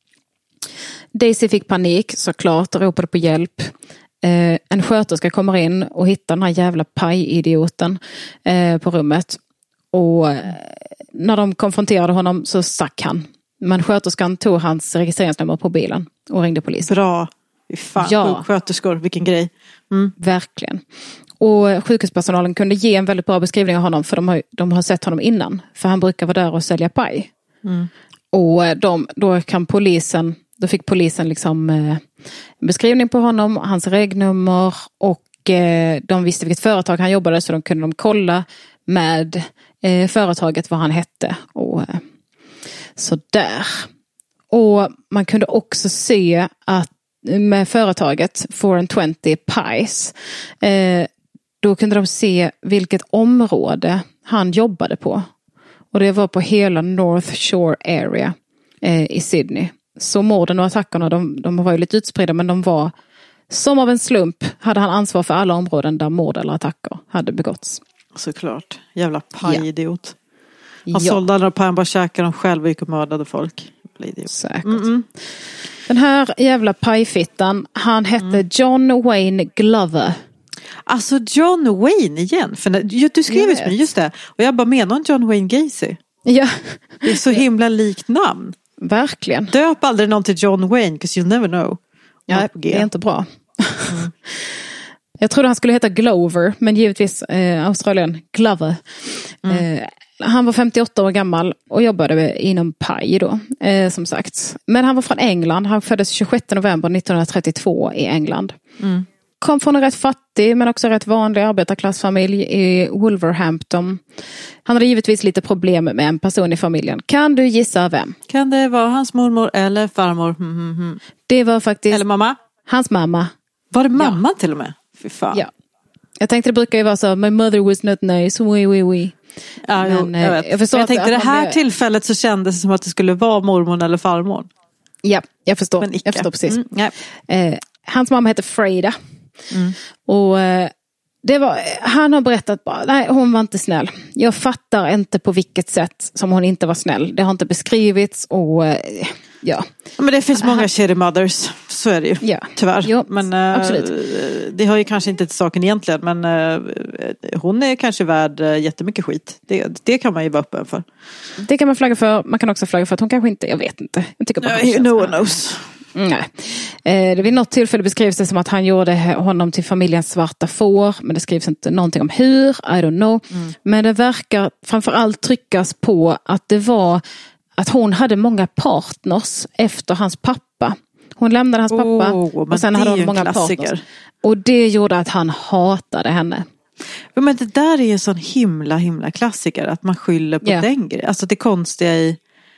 Daisy fick panik såklart och ropade på hjälp. En sköterska kommer in och hittar den här jävla pajidioten på rummet. Och när de konfronterade honom så stack han. Men sköterskan tog hans registreringsnummer på bilen och ringde polisen. Bra. Fan, sköterskor, vilken grej. Verkligen. Och sjukhuspersonalen kunde ge en väldigt bra beskrivning av honom, för de har sett honom innan. För han brukar vara där och sälja paj. Och då fick polisen liksom beskrivning på honom, hans regnummer, och de visste vilket företag han jobbade, så de kunde kolla med företaget vad han hette och så där. Och man kunde också se att med företaget 420 Pies, då kunde de se vilket område han jobbade på. Och det var på hela North Shore Area i Sydney. Så morden och attackerna, de var ju lite utspridda, men de var som av en slump hade han ansvar för alla områden där mord eller attacker hade begåtts. Såklart. Jävla pajidiot. Han Ja. sålde alla paj, han bara käkade dem själv och gick och mördade folk. Säkert. Den här jävla pajfittan, han hette John Wayne Glover. Alltså John Wayne igen. För du skrev ju mig just det. Och jag bara menar John Wayne Gacy. Ja. Det är så himla likt namn. Verkligen. Döp aldrig någon till John Wayne, 'cause you'll never know. Ja, det är inte bra. Jag trodde han skulle heta Glover, men givetvis Australien Glover. Han var 58 år gammal och jobbade inom paj då, som sagt. Men han var från England. Han föddes 26 november 1932 i England. Kom från en rätt fattig men också rätt vanlig arbetarklassfamilj i Wolverhampton. Han hade givetvis lite problem med en person i familjen. Kan du gissa vem? Kan det vara hans mormor eller farmor? Det var faktiskt Eller mamma? hans mamma. Var det mamma till och med? Fy fan. Ja. Jag tänkte det brukar ju vara så, my mother was not nice, oui. Ja, Men, jag vet. jag tänkte det att här man tillfället så kändes det som att det skulle vara mormor eller farmor. Ja, jag förstår. Men icke. Jag förstår precis. Nej. Hans mamma heter Freda. Och han har berättat bara, nej, hon var inte snäll. Jag fattar inte på vilket sätt som hon inte var snäll. Det har inte beskrivits och ja. Men det finns många shitty mothers, så är det ju. Ja. Tyvärr. Jo, men absolut. Det har ju kanske inte till saken egentligen, men hon är kanske värd jättemycket skit. Det kan man ju vara öppen för. Det kan man flagga för. Man kan också flagga för att hon kanske inte, jag vet inte. Jag tycker bara No one knows. Nej. Det vid något tillfälle beskrivs det som att han gjorde honom till familjens svarta får, men det skrivs inte någonting om hur, I don't know. Men det verkar framförallt tryckas på att det var att hon hade många partners efter hans pappa. Hon lämnade hans pappa och sen hade hon många partners. Och det gjorde att han hatade henne. Men det där är ju en sån himla klassiker, att man skyller på den grejen. Alltså det konstiga i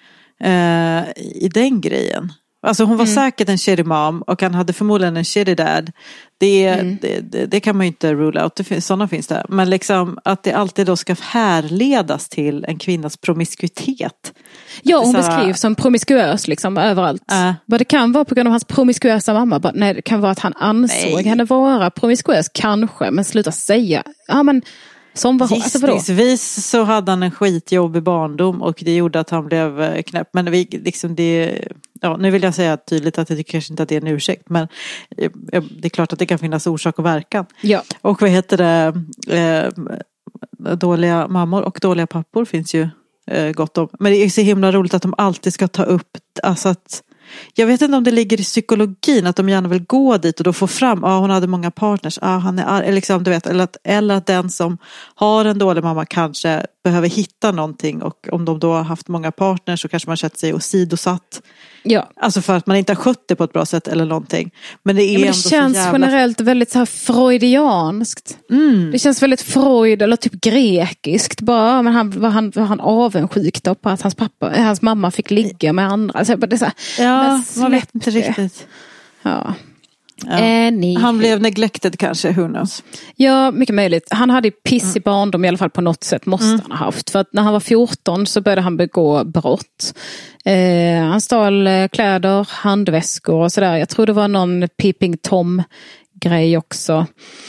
den grejen. Alltså hon var säkert en shitty mom och han hade förmodligen en shitty dad. Det kan man ju inte rule out. Sådana finns det. Men liksom att det alltid då ska härledas till en kvinnas promiskuitet. Ja, hon beskrivs som promiskuös liksom överallt. Vad det kan vara på grund av hans promiskuösa mamma. Nej, det kan vara att han ansåg henne vara promiskuös kanske. Men sluta säga. Ja, men som var hon. Gissningsvis så hade han en skitjobb i barndom och det gjorde att han blev knäpp. Men nu vill jag säga tydligt att jag tycker kanske inte att det är en ursäkt, men det är klart att det kan finnas orsak och verkan. Ja. Och vad heter det? Dåliga mammor och dåliga pappor finns ju gott om. Men det är så himla roligt att de alltid ska ta upp, alltså att jag vet inte om det ligger i psykologin att de gärna vill gå dit och då få fram, hon hade många partners, han är liksom, du vet, eller att den som har en dålig mamma kanske behöver hitta någonting, och om de då har haft många partners så kanske man känner sig åsidosatt. Ja. Alltså för att man inte har skött det på ett bra sätt eller någonting. Men det är men det känns generellt väldigt så här freudianskt. Det känns väldigt Freud eller typ grekiskt bara, men var han avundsjuk då på att hans mamma fick ligga med andra. Alltså, det så här, man vet inte riktigt. Ja. Han blev neglected kanske, who knows. Ja, mycket möjligt. Han hade piss i barndom i alla fall på något sätt, måste han ha haft. För att när han var 14 så började han begå brott. Han stal kläder, handväskor och sådär. Jag tror det var någon Peeping Tom-grej också.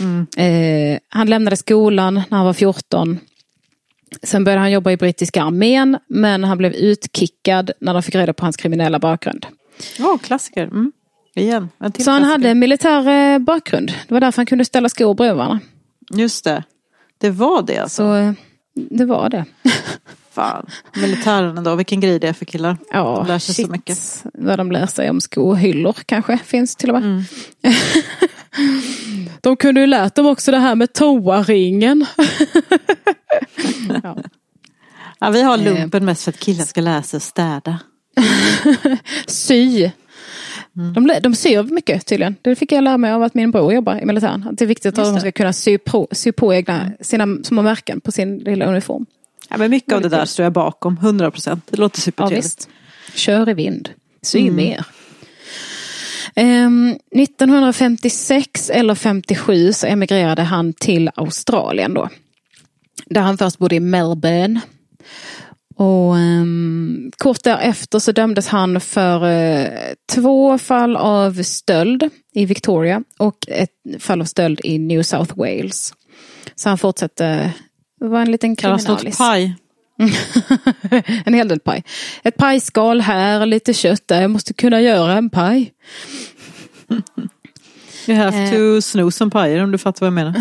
Han lämnade skolan när han var 14. Sen började han jobba i brittiska armén, men han blev utkickad när de fick reda på hans kriminella bakgrund. Klassiker. Igen. Så han hade militär bakgrund. Det var därför han kunde ställa skor bredvid varandra. Just det. Det var det alltså. Så det var det. Fan. Militären då, vilken grej det är för killar. Ja, de lär sig så mycket. Vad de lär sig om skohyllor kanske finns till och med. De kunde ju lärt dem också det här med toaringen. Ja, vi har lumpen mest för att killar ska lära sig städa. Sy. De syr mycket tydligen. Det fick jag lära mig av att min bror jobbar i militären. Att det är viktigt att de ska kunna sy på sina små märken på sin lilla uniform. Ja, men mycket av det där står jag bakom, 100%. Det låter supertrevligt. Ja, kör i vind. Sy mer. 1956 eller 57 så emigrerade han till Australien då. Där han först bodde i Melbourne. Och kort därefter så dömdes han för 2 fall av stöld i Victoria och ett fall av stöld i New South Wales. Så han fortsatte vara en liten kriminalis. Paj. En hel del paj. Ett pajskal här, lite kött där. Jag måste kunna göra en paj. You have to snooze some pie, om du fattar vad jag menar.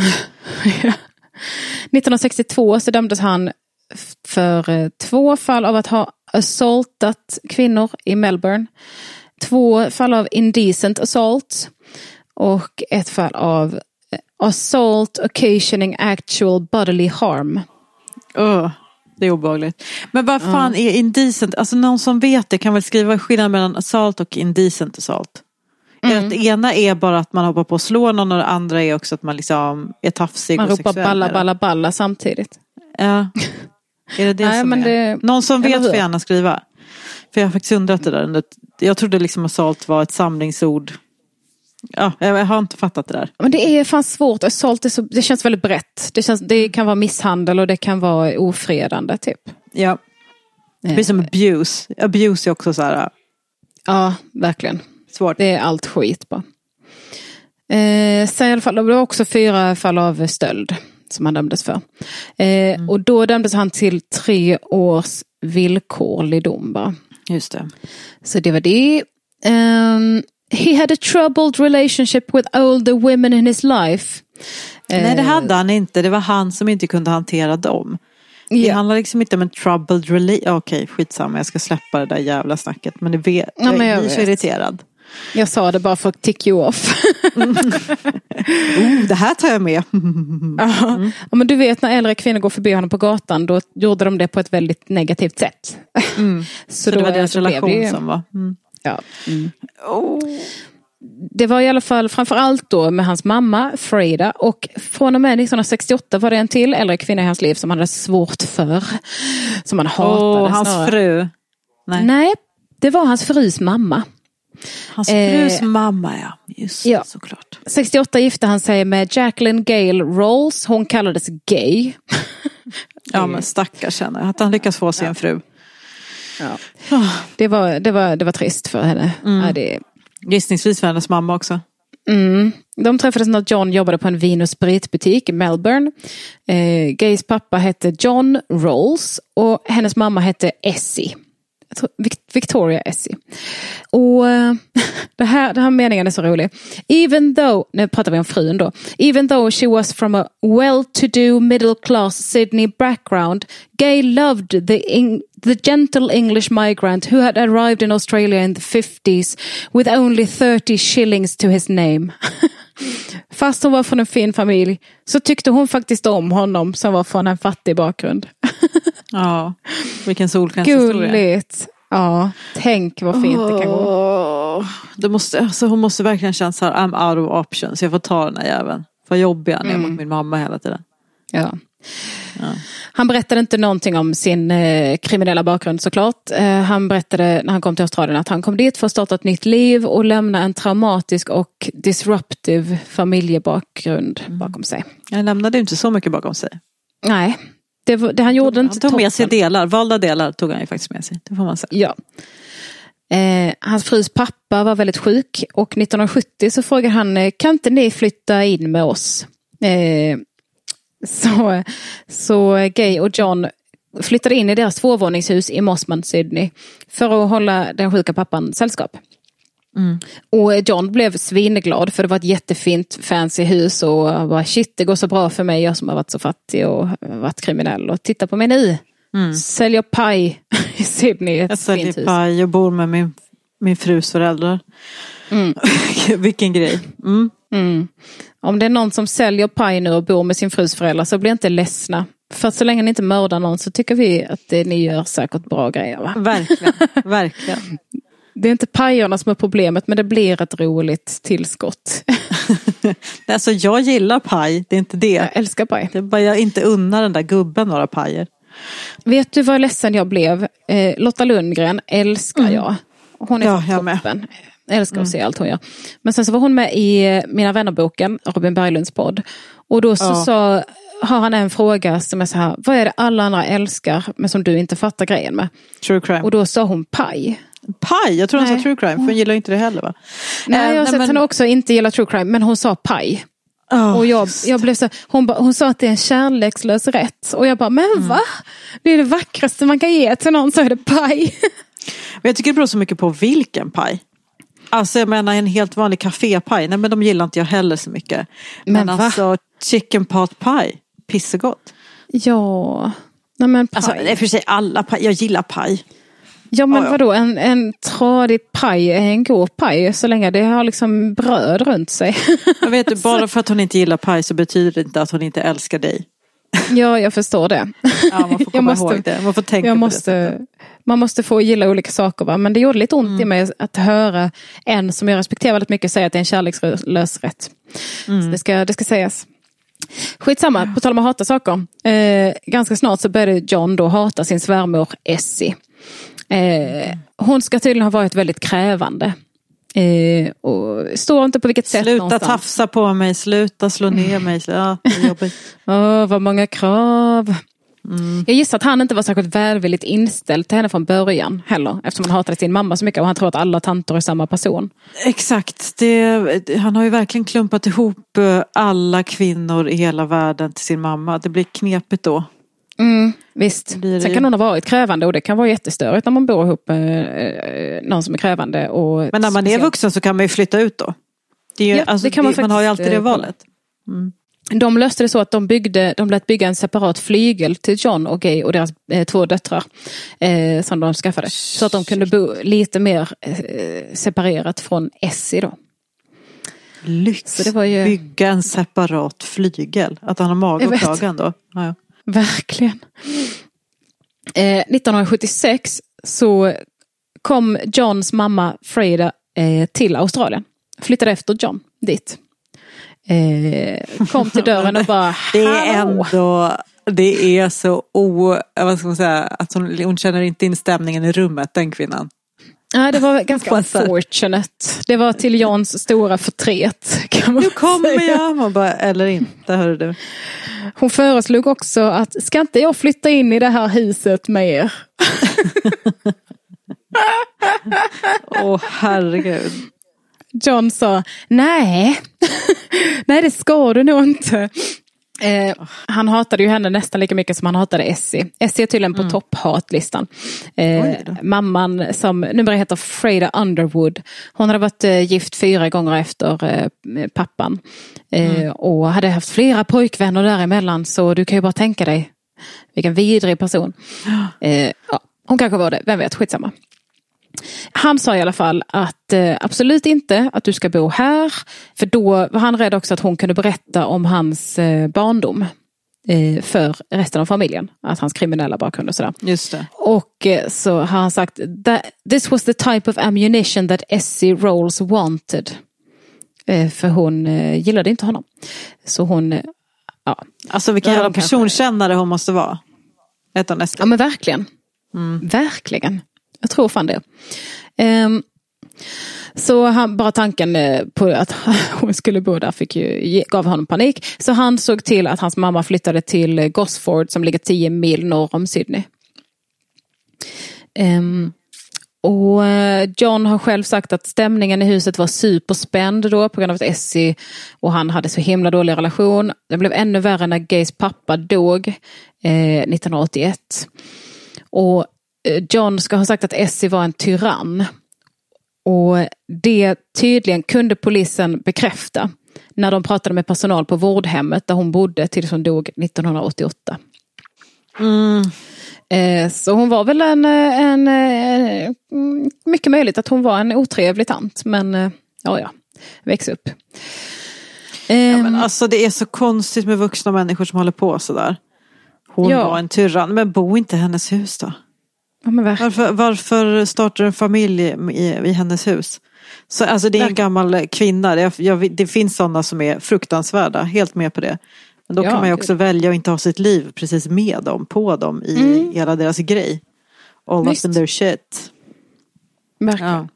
1962 så dömdes han för 2 fall av att ha assaultat kvinnor i Melbourne. 2 fall av indecent assault. Och ett fall av assault occasioning actual bodily harm. Det är obehagligt. Men vad fan är indecent? Alltså någon som vet det kan väl skriva skillnad mellan assault och indecent assault. Det ena är bara att man hoppar på att slå någon och det andra är också att man liksom är tafsig man och ropar sexuell. balla, balla, balla samtidigt. Ja. Är det Nej, som men är? Någon som vet får gärna skriva. För jag har faktiskt undrat det där. Jag trodde liksom assault var ett samlingsord. Ja, jag har inte fattat det där. Men det är fan svårt. Assault det känns väldigt brett. Det kan vara misshandel och det kan vara ofredande typ. Ja. Det är som abuse. Abuse är också så här. Ja, verkligen. Svårt. Det är allt skit bara. Sen i alla fall, det var också 4 fall av stöld som han dömdes för. Och då dömdes han till 3 års villkorlig dom bara. Just det. Så det var det. He had a troubled relationship with older women in his life. Nej, det hade han inte. Det var han som inte kunde hantera dem. Det handlar liksom inte om en troubled relation. Okej, skitsamma. Jag ska släppa det där jävla snacket. Men jag blir så irriterad. Jag sa det bara för att tick you off. Det här tar jag med. Ja, men du vet när äldre kvinnor går förbi honom på gatan, då gjorde de det på ett väldigt negativt sätt. Så det var deras relation som var. Ja. Det var i alla fall framförallt då med hans mamma Freda, och från och med 1968 var det en till äldre kvinna i hans liv som han hade svårt för, som han hatade. Hans fru? Nej, det var hans frus mamma. Hans frus mamma, ja. Just det, såklart. 68 gifte han sig med Jacqueline Gale Rolls. Hon kallades Gay. Ja, men stackars henne. Att han lyckas få sig en fru. Ja. Det var trist för henne. Gissningsvis för hennes mamma också. De träffades när John jobbade på en vin- och spritbutik i Melbourne. Gays pappa hette John Rolls och hennes mamma hette Essie. Victoria Essie. Och det här meningen är så rolig. Nu pratar vi om frun då. Even though she was from a well-to-do middle-class Sydney background, Gay loved the gentle English migrant who had arrived in Australia in the 50s with only 30 shillings to his name. Fast hon var från en fin familj så tyckte hon faktiskt om honom som var från en fattig bakgrund. Ja, vilken solskenshistoria. Gulligt. Ja, tänk vad fint det kan gå. Hon måste verkligen känna så här, I'm out of options. Jag får ta den här jäveln. Vad jobbig han är mot min mamma hela tiden. Ja. Han berättade inte någonting om sin kriminella bakgrund såklart. Han berättade när han kom till Australien att han kom dit för att starta ett nytt liv och lämna en traumatisk och disruptive familjebakgrund bakom sig. Han lämnade inte så mycket bakom sig. Nej. Det han gjorde inte. Han tog med sig valda delar tog han ju faktiskt med sig. Det får man säga. Ja. Hans frus pappa var väldigt sjuk och 1970 så frågade han, kan inte ni flytta in med oss? Så Gay och John flyttade in i deras 2-våningshus i Mosman, Sydney för att hålla den sjuka pappan sällskap. Och John blev svinglad för det var ett jättefint fancy hus och bara shit, det går så bra för mig, jag som har varit så fattig och varit kriminell, och titta på mig nu. Säljer paj i Sydney, ett fint hus. Jag säljer paj och bor med min frus föräldrar. Vilken grej. Om det är någon som säljer paj nu och bor med sin frus föräldrar så blir inte ledsna. För så länge ni inte mördar någon så tycker vi att ni gör säkert bra grejer, va? Verkligen. Det är inte pajerna som är problemet, men det blir ett roligt tillskott. Alltså jag gillar paj, det är inte det. Jag älskar paj. Det är bara jag inte unnar den där gubben några pajer. Vet du vad ledsen jag blev? Lotta Lundgren älskar jag. Hon är toppen. Jag älskar att se allt hon gör. Men sen så var hon med i Mina vännerboken, Robin Berglunds podd. Och då så sa har han en fråga som är så här: vad är det alla andra älskar men som du inte fattar grejen med? True crime. Och då sa hon paj. Paj? Jag tror hon sa true crime, för hon gillar inte det heller, va? Nej, jag har sett henne också inte gilla true crime, men hon sa paj. Och jag blev så, hon sa att det är en kärlekslös rätt. Och jag bara, men va? Det är det vackraste man kan ge till någon, så är det paj. Men jag tycker det beror så mycket på vilken paj. Alltså jag menar en helt vanlig kafépaj. Nej, men de gillar inte jag heller så mycket. Men alltså chicken pot pie, pissegott. Ja. Nej, men paj. Alltså det är för sig alla paj. Jag gillar paj. Ja, men vadå? En tradig paj är en god paj så länge det har liksom bröd runt sig. Jag vet du, bara för att hon inte gillar paj så betyder det inte att hon inte älskar dig. Ja, jag förstår det. Ja, man får komma ihåg det. Man får tänka på det. Man måste få gilla olika saker, va? Men det gjorde lite ont i mig att höra en som jag respekterar väldigt mycket säga att det är en kärlekslös rätt. Så det ska sägas. Skitsamma, på tal om att hata saker. Ganska snart så började John då hata sin svärmor Essie. Hon ska tydligen ha varit väldigt krävande. Och står inte på vilket sätt sluta någonstans. Tafsa på mig, sluta slå ner mig. Ja, det är jobbigt. Vad många krav. Jag gissar att han inte var särskilt välvilligt inställd till henne från början heller, eftersom han hatade sin mamma så mycket och han tror att alla tanter är samma person. Exakt, han har ju verkligen klumpat ihop alla kvinnor i hela världen till sin mamma. Det blir knepigt då. Visst, sen kan hon ha varit krävande och det kan vara jättestörigt när man bor ihop någon som är krävande. Och men när man är vuxen så kan man ju flytta ut då. Det är ju, det kan man har ju alltid det valet. De löste det så att de lät bygga en separat flygel till John och Gay och deras 2 döttrar som de skaffade. Så att de kunde bo lite mer separerat från Essie då. Lyx, så det var ju... bygga en separat flygel. Att han har mage och kragen då. Ja. Verkligen. 1976 så kom Johns mamma Freda till Australien. Flyttade efter John dit. Kom till dörren och bara det är ändå, det är så vad ska man säga, att hon känner inte in stämningen i rummet, den kvinnan. Ja, det var ganska unfortunate. Det var till Johns stora förtret, kan man nu kommer säga. jag, man bara, eller inte, hörde du. Hon föreslog också att, ska inte jag flytta in i det här huset med er? Herregud. John sa, nej det ska du nog inte. Han hatade ju henne nästan lika mycket som han hatade Essie. Essie är tydligen på topphatlistan. Mamman som numera heter Freda Underwood. Hon hade varit gift 4 gånger efter pappan. Och hade haft flera pojkvänner däremellan. Så du kan ju bara tänka dig vilken vidrig person. Hon kanske var det, vem vet, skitsamma. Han sa i alla fall att absolut inte att du ska bo här. För då var han rädd också att hon kunde berätta om hans barndom för resten av familjen. Att hans kriminella bakgrund och sådär. Just det. Och så har han sagt this was the type of ammunition that Essie Rolls wanted. För hon gillade inte honom. Så hon, Alltså vilken jävla personkännare hon måste vara. Ja men verkligen. Verkligen. Jag tror fan det. Så han, bara tanken på att hon skulle bo där gav honom panik. Så han såg till att hans mamma flyttade till Gosford som ligger 10 mil norr om Sydney. Och John har själv sagt att stämningen i huset var superspänd då på grund av att Essie och han hade så himla dålig relation. Det blev ännu värre när Gays pappa dog 1981. Och John ska ha sagt att Essie var en tyrann. Och det tydligen kunde polisen bekräfta när de pratade med personal på vårdhemmet där hon bodde tills hon dog 1988. Så hon var väl en mycket möjligt att hon var en otrevlig tant. Men väx upp. Men alltså det är så konstigt med vuxna människor som håller på sådär. Hon var en tyrann, men bo inte i hennes hus då. Ja, varför startar en familj i hennes hus? Så, alltså det är en gammal kvinna. Det finns sådana som är fruktansvärda. Helt med på det. Men då kan man ju också välja att inte ha sitt liv precis med dem, på dem i hela deras grej. All up in their shit. Verkligen.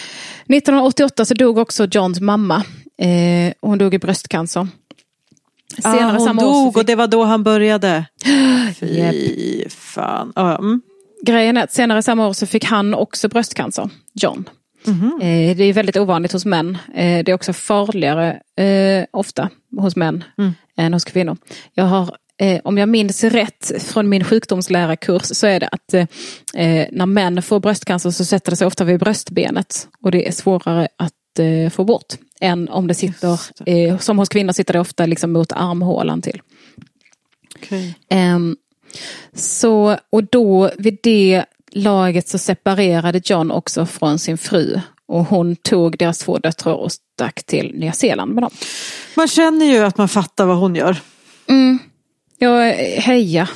1988 så dog också Johns mamma. Hon dog i bröstcancer. Senare hon samma år dog och det var då han började. Fy fan. Grejen är att senare samma år så fick han också bröstcancer, John. Det är väldigt ovanligt hos män. Det är också farligare ofta hos män än hos kvinnor. Jag har, om jag minns rätt från min sjukdomslärarkurs, så är det att när män får bröstcancer så sätter det sig ofta vid bröstbenet. Och det är svårare att få bort än om det sitter, som hos kvinnor sitter det ofta liksom mot armhålan till. Okay. Så, och då vid det laget så separerade John också från sin fru. Och hon tog deras 2 döttrar och stack till Nya Zeeland med dem. Man känner ju att man fattar vad hon gör. Heja.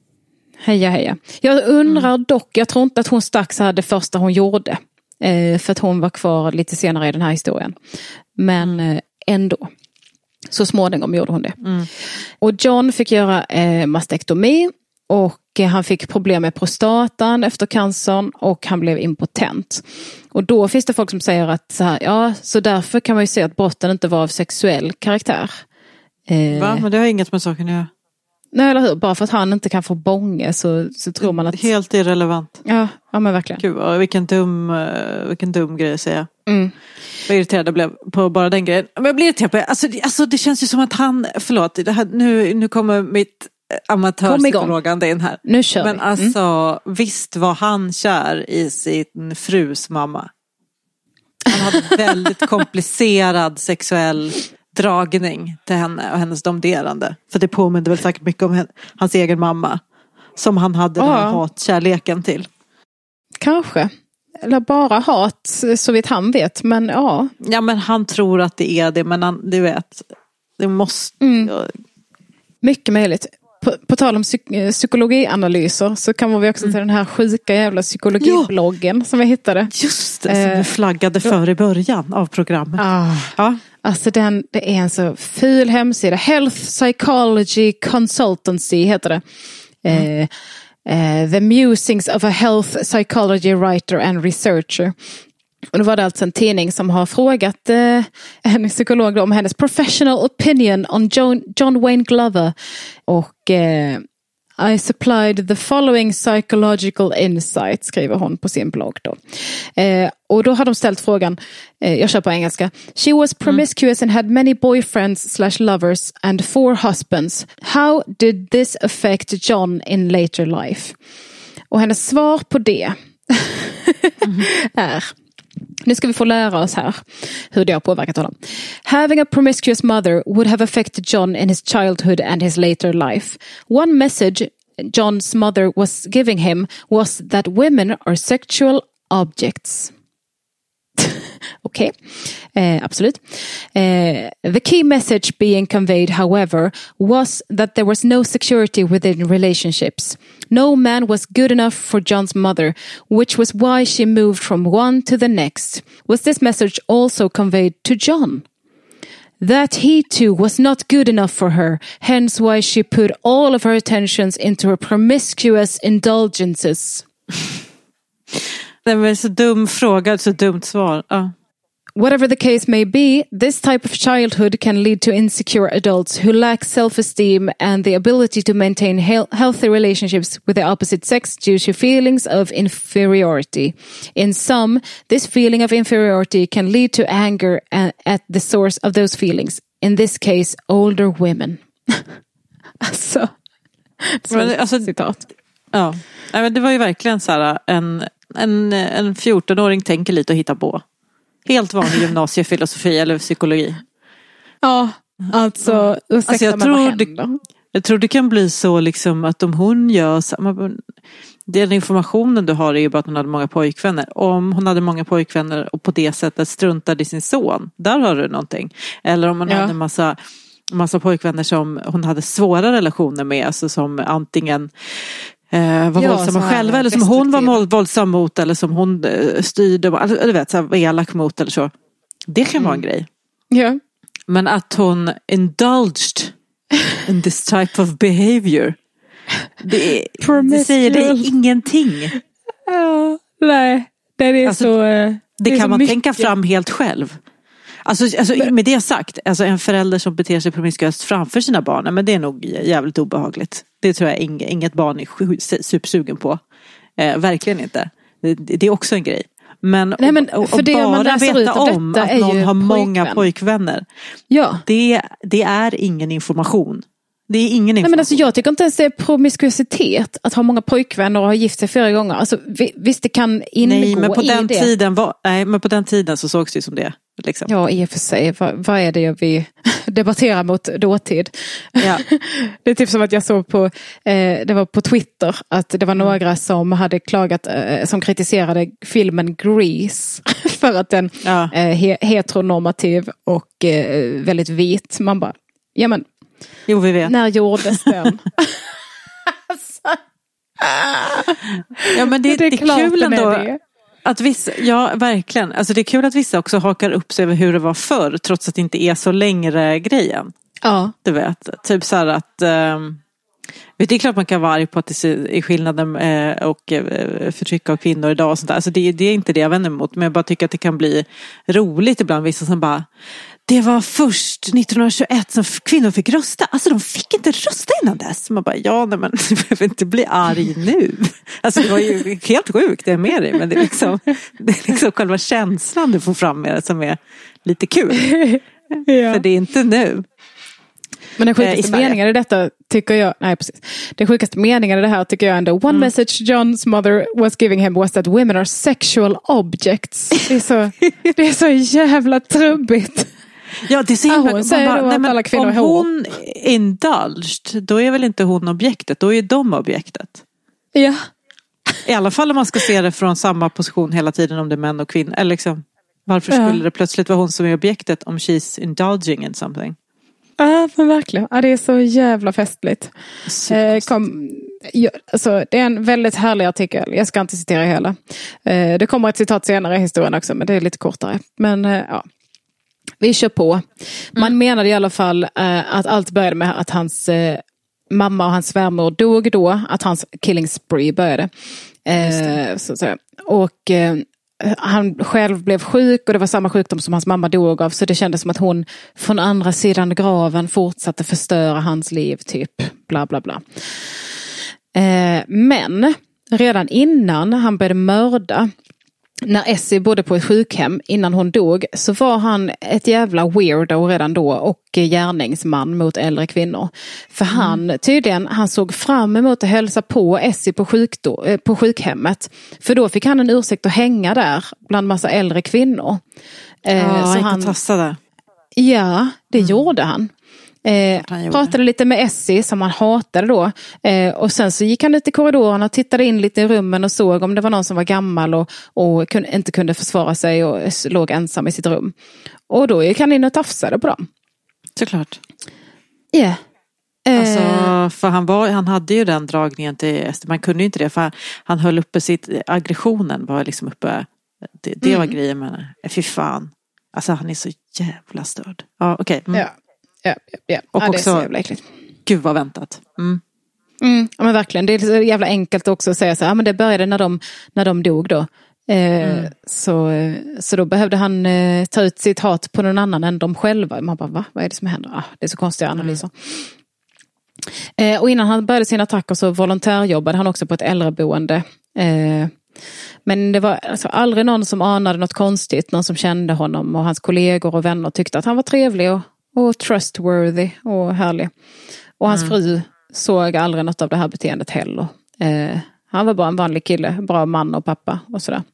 Jag undrar dock, jag tror inte att hon stack så här det första hon gjorde. För att hon var kvar lite senare i den här historien. Men ändå. Så småningom gjorde hon det. Och John fick göra mastektomi. Och han fick problem med prostatan efter cancern. Och han blev impotent. Och då finns det folk som säger att så därför kan man ju se att brotten inte var av sexuell karaktär. Va? Men det har inget med saken att göra. Nej, eller hur? Bara för att han inte kan få bånge så tror man att... Helt irrelevant. Ja men verkligen. Gud, vilken dum grej att säga. Vad irriterad jag blev på bara den grejen. Men jag blir irriterad på alltså det känns ju som att han... Förlåt, det här, nu kommer mitt amatörpsykologande in här. Nu kör men vi. alltså, visst var han kär i sin frus mamma. Han hade väldigt komplicerad sexuell dragning till henne och hennes domderande. För det påminner väl säkert mycket om hans egen mamma. Som han hade den här hatkärleken till. Kanske. Eller bara hat, så vitt han vet. Men ja. Ja, men han tror att det är det. Men du vet, det måste... Mycket möjligt. På tal om psykologianalyser så kan vi också till den här sjuka jävla psykologibloggen som jag hittade. Just det, som vi flaggade för i början av programmet. Ja. Alltså det är en så ful hemsida. Health Psychology Consultancy heter det. The Musings of a Health Psychology Writer and Researcher. Och då var det alltså en tidning som har frågat en psykolog om hennes professional opinion on John Wayne Glover. Och I supplied the following psychological insight, skriver hon på sin blogg då. Och då har de ställt frågan, jag kör på engelska. She was promiscuous and had many boyfriends/lovers and 4 husbands. How did this affect John in later life? Och hennes svar på det är... Nu ska vi få lära oss här hur det har påverkat honom. Having a promiscuous mother would have affected John in his childhood and his later life. One message John's mother was giving him was that women are sexual objects. Okej, absolut. The key message being conveyed, however, was that there was no security within relationships. No man was good enough for John's mother, which was why she moved from one to the next. Was this message also conveyed to John? That he too was not good enough for her, hence why she put all of her attentions into her promiscuous indulgences. Det var så dum fråga, så dumt svar. Whatever the case may be, this type of childhood can lead to insecure adults who lack self-esteem and the ability to maintain healthy relationships with the opposite sex due to feelings of inferiority. In some, this feeling of inferiority can lead to anger at the source of those feelings. In this case, older women. alltså citat. Ja, men det var ju verkligen så här en 14-åring tänker lite och hittar på. Helt vanlig gymnasiefilosofi eller psykologi. Ja, alltså jag tror det kan bli så liksom att om hon gör samma, den informationen du har är ju bara att hon hade många pojkvänner. Om hon hade många pojkvänner och på det sättet struntade i sin son, där har du någonting. Eller om hon hade massa pojkvänner som hon hade svåra relationer med, alltså som antingen var våldsamma själva eller som hon var våldsam mot eller som hon styrde, alltså, du vet, så här, var elak mot eller så. Det kan vara en grej. Ja. Men att hon indulged in this type of behavior, det säger det ingenting. Ja, nej. Det är alltså, så... det kan så man mycket. Tänka fram helt själv. Alltså med det sagt, alltså en förälder som beter sig promiskuöst framför sina barn, men det är nog jävligt obehagligt. Det tror jag inget barn är supersugen på. Verkligen inte. Det är också en grej. Men, för det bara man läser veta om att någon har många pojkvänner. Ja. Det är ingen information. Det är ingen information. Nej, men alltså, jag tycker inte ens det är promiskuositet att ha många pojkvänner och ha gift sig 4 gånger. Alltså, visst, det kan ingå nej, men på i den det. Men på den tiden så sågs det som det. Liksom. Ja, i och för sig. Vad är det vi debatterar mot dåtid? Ja. Det är typ som att jag såg på, det var på Twitter, att det var några som hade klagat, som kritiserade filmen Grease för att den är heteronormativ och väldigt vit. Man bara, ja men, jo, vi vet. När gjordes den? Ja, men det är kul ändå. Det. Att vissa, ja, verkligen. Alltså det är kul att vissa också hakar upp sig över hur det var förr, trots att det inte är så längre grejen. Ja. Du vet, typ så här att det är klart man kan vara arg på att det är skillnaden och förtryck av kvinnor idag och sånt där. Alltså det är inte det jag vänder emot, men jag bara tycker att det kan bli roligt ibland, vissa som bara, det var först 1921 som kvinnor fick rösta. Alltså de fick inte rösta innan dess. Man bara, ja, nej, men du behöver inte bli arg nu. Alltså det var ju helt sjukt, det är med dig. Men det är liksom själva känslan du får fram med det som är lite kul. Ja. För det är inte nu. Men den sjukaste meningen i detta tycker jag, nej precis. Den sjukaste meningen i det här tycker jag ändå, one message John's mother was giving him was that women are sexual objects. Det är så jävla trubbigt. Ja, det ser hon säger då att alla kvinnor om hon indulged, då är väl inte hon objektet, då är de objektet. Ja. I alla fall om man ska se det från samma position hela tiden, om det är män och kvinnor. Eller liksom, varför skulle det plötsligt vara hon som är objektet om she's indulging in something? Ja, men verkligen. Ja, det är så jävla festligt. Alltså, det är en väldigt härlig artikel. Jag ska inte citera hela. Det kommer ett citat senare i historien också, men det är lite kortare. Men ja, vi kör på. Man menade i alla fall att allt började med att hans mamma och hans svärmor dog då. Att hans killing spree började. Och han själv blev sjuk och det var samma sjukdom som hans mamma dog av, så det kändes som att hon från andra sidan graven fortsatte förstöra hans liv, typ bla bla bla. Men redan innan han började mörda, när Essie bodde på ett sjukhem innan hon dog, så var han ett jävla weirdo redan då och gärningsman mot äldre kvinnor. För han såg fram emot att hälsa på Essie på sjukhemmet. För då fick han en ursäkt att hänga där bland massa äldre kvinnor. Så han tassade. Ja, det gjorde han. Pratade lite med Essie som han hatade då, och sen så gick han ut i korridoren och tittade in lite i rummen och såg om det var någon som var gammal och inte kunde försvara sig och låg ensam i sitt rum, och då gick han in och tafsade på dem. Såklart. Ja. Yeah. Alltså, för han hade ju den dragningen till Essie. Man kunde ju inte det, för han höll uppe aggressionen var liksom uppe. Det var grejen med henne. Fy fan. Alltså han är så jävla störd. Ja, okej. Ja. Ja. Och också, det är så jävla gud vad väntat. Ja, men verkligen, det är så jävla enkelt också att säga så här, men det började när de dog då. Så då behövde han ta ut sitt hat på någon annan än de själva. Man bara, va? Vad är det som händer? Det är så konstiga analyser. Och innan han började sin attacker så volontärjobbade han också på ett äldreboende. Men det var alltså aldrig någon som anade något konstigt. Någon som kände honom, och hans kollegor och vänner tyckte att han var trevlig och trustworthy och härlig. Och hans fru såg aldrig något av det här beteendet heller. Han var bara en vanlig kille, bra man och pappa och sådär.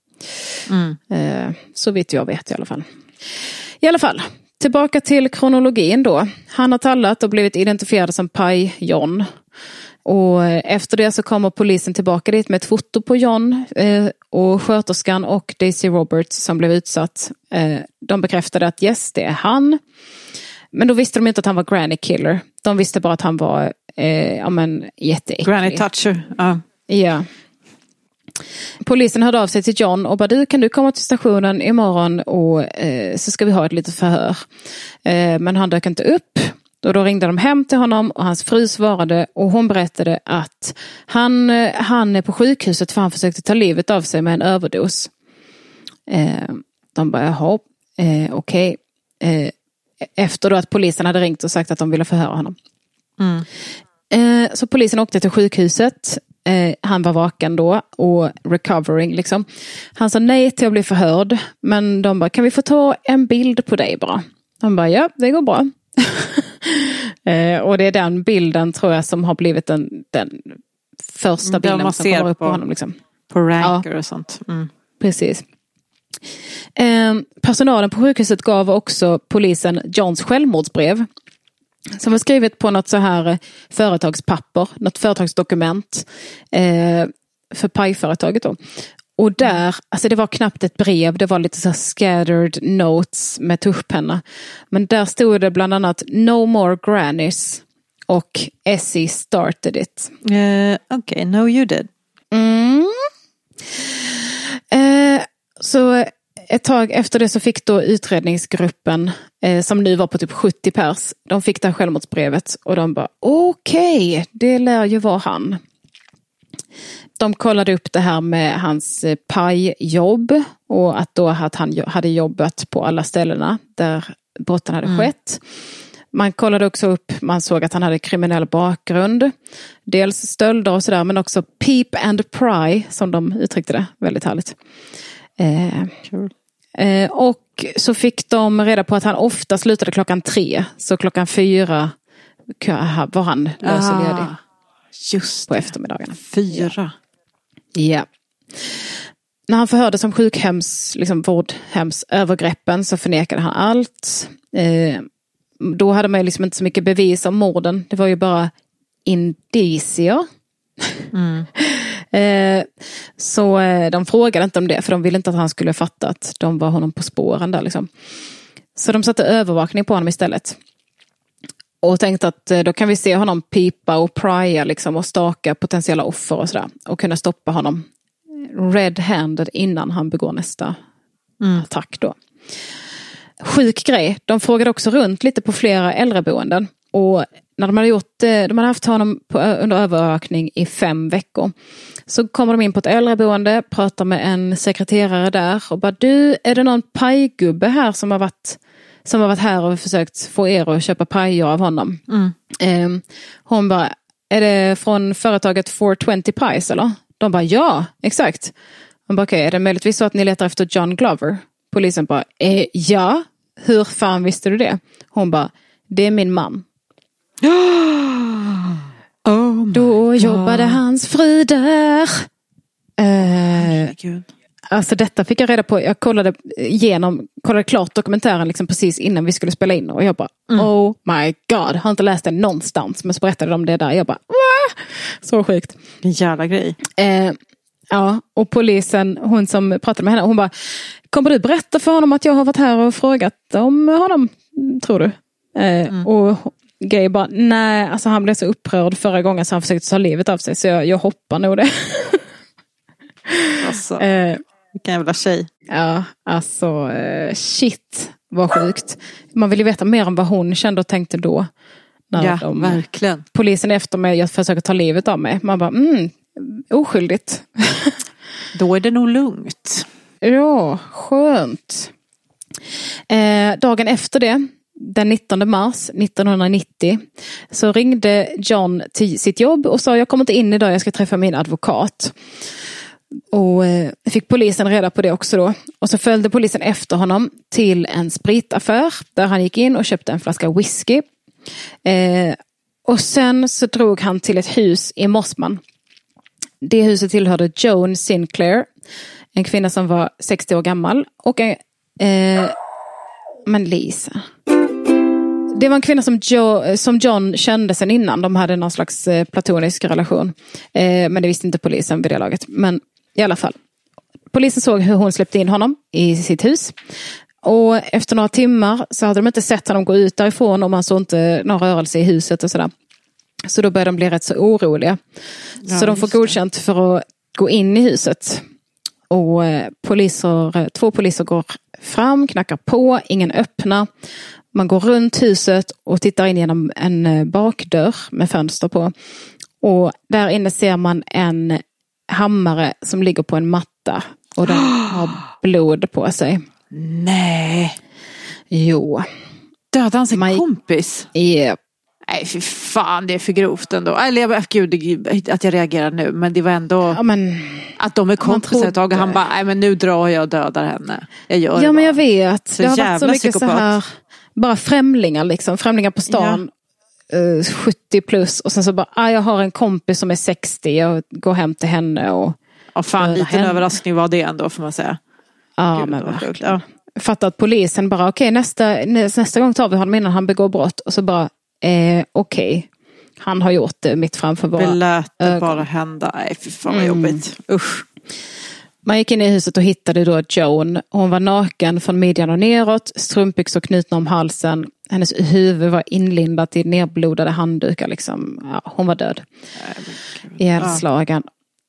Så vitt jag vet i alla fall. I alla fall, tillbaka till kronologin då. Han har tallat och blivit identifierad som Paj John. Och efter det så kommer polisen tillbaka dit med ett foto på John och sköterskan och Daisy Roberts som blev utsatt. De bekräftade att yes, det är han. Men då visste de inte att han var Granny Killer. De visste bara att han var jätteäcklig. Granny Toucher. Ja. Polisen hörde av sig till John och bara, kan du komma till stationen imorgon och så ska vi ha ett litet förhör. Men han dök inte upp. Och då ringde de hem till honom och hans fru svarade, och hon berättade att han är på sjukhuset för han försökte ta livet av sig med en överdos. De bara, jaha, okej. efter då att polisen hade ringt och sagt att de ville förhöra honom. Så polisen åkte till sjukhuset. Han var vaken då och recovering liksom. Han sa nej till att bli förhörd. Men de bara, kan vi få ta en bild på dig bara? Han bara, ja, det går bra. Och det är den bilden tror jag som har blivit den första bilden som kommer upp på honom. Liksom. På ranker och sånt. Precis. Personalen på sjukhuset gav också polisen Johns självmordsbrev. Som var skrivet på något så här företagspapper. Något företagsdokument. För pajföretaget då. Och där, alltså det var knappt ett brev. Det var lite så scattered notes med tuschpenna. Men där stod det bland annat No more grannies. Och Essie started it. Okay, no you did. Så ett tag efter det så fick då utredningsgruppen som nu var på typ 70 pers. De fick det här självmordsbrevet och de bara okej, det lär ju vara han. De kollade upp det här med hans pajjobb och att då att han hade jobbat på alla ställena där brotten hade skett. Man kollade också upp, man såg att han hade kriminell bakgrund. Dels stölder och sådär, men också peep and pry, som de uttryckte det. Väldigt härligt. Och så fick de reda på att han ofta slutade 3:00. Så 4:00 var han löseledig. Just på eftermiddagen. 4. Ja. När han förhördes om vårdhemsövergreppen så förnekade han allt. Då hade man liksom inte så mycket bevis om morden. Det var ju bara indicier. Så de frågade inte om det, för de ville inte att han skulle fatta att de var honom på spåren där liksom. Så de satte övervakning på honom istället. Och tänkte att då kan vi se honom pipa och prya liksom, och staka potentiella offer och sådär. Och kunna stoppa honom red-handed innan han begår nästa attack då. Sjuk grej. De frågade också runt lite på flera äldreboenden. Och när de hade haft honom under övervakning i 5 veckor. Så kommer de in på ett äldreboende, pratar med en sekreterare där. Och bara, du, är det någon pajgubbe här som har varit här och försökt få er att köpa pajer av honom? Hon bara, är det från företaget 420 Pies eller? De bara, ja, exakt. Hon bara, okej, är det möjligtvis så att ni letar efter John Glover? Polisen bara, ja, hur fan visste du det? Hon bara, det är min man. Då jobbade hans fru där. Alltså detta fick jag reda på. Jag kollade klart dokumentären liksom precis innan vi skulle spela in. Och jag bara, oh my god. Har inte läst den någonstans. Men så berättade de det där. Jag bara, wah! Så sjukt. En jävla grej. Ja, och polisen, hon som pratade med henne, hon bara, kommer du berätta för honom att jag har varit här och frågat om honom, tror du? Och Gay bara, nej, alltså han blev så upprörd förra gången så han försökte ta livet av sig, så jag hoppar nog det. Alltså, vilken jävla tjej. Ja, alltså shit, vad sjukt. Man vill ju veta mer om vad hon kände och tänkte då. När verkligen. Polisen efter mig, jag försöker ta livet av mig. Man bara, oskyldigt. Då är det nog lugnt. Ja, skönt. Dagen efter det, den 19 mars 1990, så ringde John till sitt jobb och sa, jag kommer inte in idag, jag ska träffa min advokat. Och fick polisen reda på det också då. Och så följde polisen efter honom till en spritaffär där han gick in och köpte en flaska whisky. Och sen så drog han till ett hus i Mossman. Det huset tillhörde Joan Sinclair, en kvinna som var 60 år gammal. Och men Lisa. Det var en kvinna som John kände sen innan. De hade någon slags platonisk relation. Men det visste inte polisen vid det laget. Men i alla fall. Polisen såg hur hon släppte in honom i sitt hus. Och efter några timmar så hade de inte sett honom gå ut därifrån. Och man såg inte någon rörelse i huset och sådär. Så då började de bli rätt så oroliga. Ja, så de får godkänt för att gå in i huset. Och 2 poliser går fram, knackar på, ingen öppnar. Man går runt huset och tittar in genom en bakdörr med fönster på. Och där inne ser man en hammare som ligger på en matta. Och den har blod på sig. Nej. Jo. Dödade han sin kompis? Yep. Nej, för fan, det är för grovt ändå. Eller gud att jag reagerar nu, men det var ändå att de är kompisar ett tag och han bara, nej men nu drar jag och dödar henne. Jag gör det men jag vet. Så det har varit så mycket psykopat. Så här, bara främlingar liksom. Främlingar på stan. 70 plus. Och sen så bara, jag har en kompis som är 60. Jag går hem till henne och... Ja, fan, liten överraskning var det ändå, får man säga. Ja, gud, men verkligen. Ja. Fattar att polisen bara, okej, nästa gång tar vi honom innan han begår brott. Och så bara, okej. Han har gjort det mitt framför våra ögon. Lät det bara hända. Nej, fy fan vad jobbigt. Usch. Man gick in i huset och hittade då Joan. Hon var naken från midjan och neråt. Strumpbyxor knutna om halsen. Hennes huvud var inlindat i nerblodade handdukar. Liksom. Ja, hon var död. Ihjälslagen.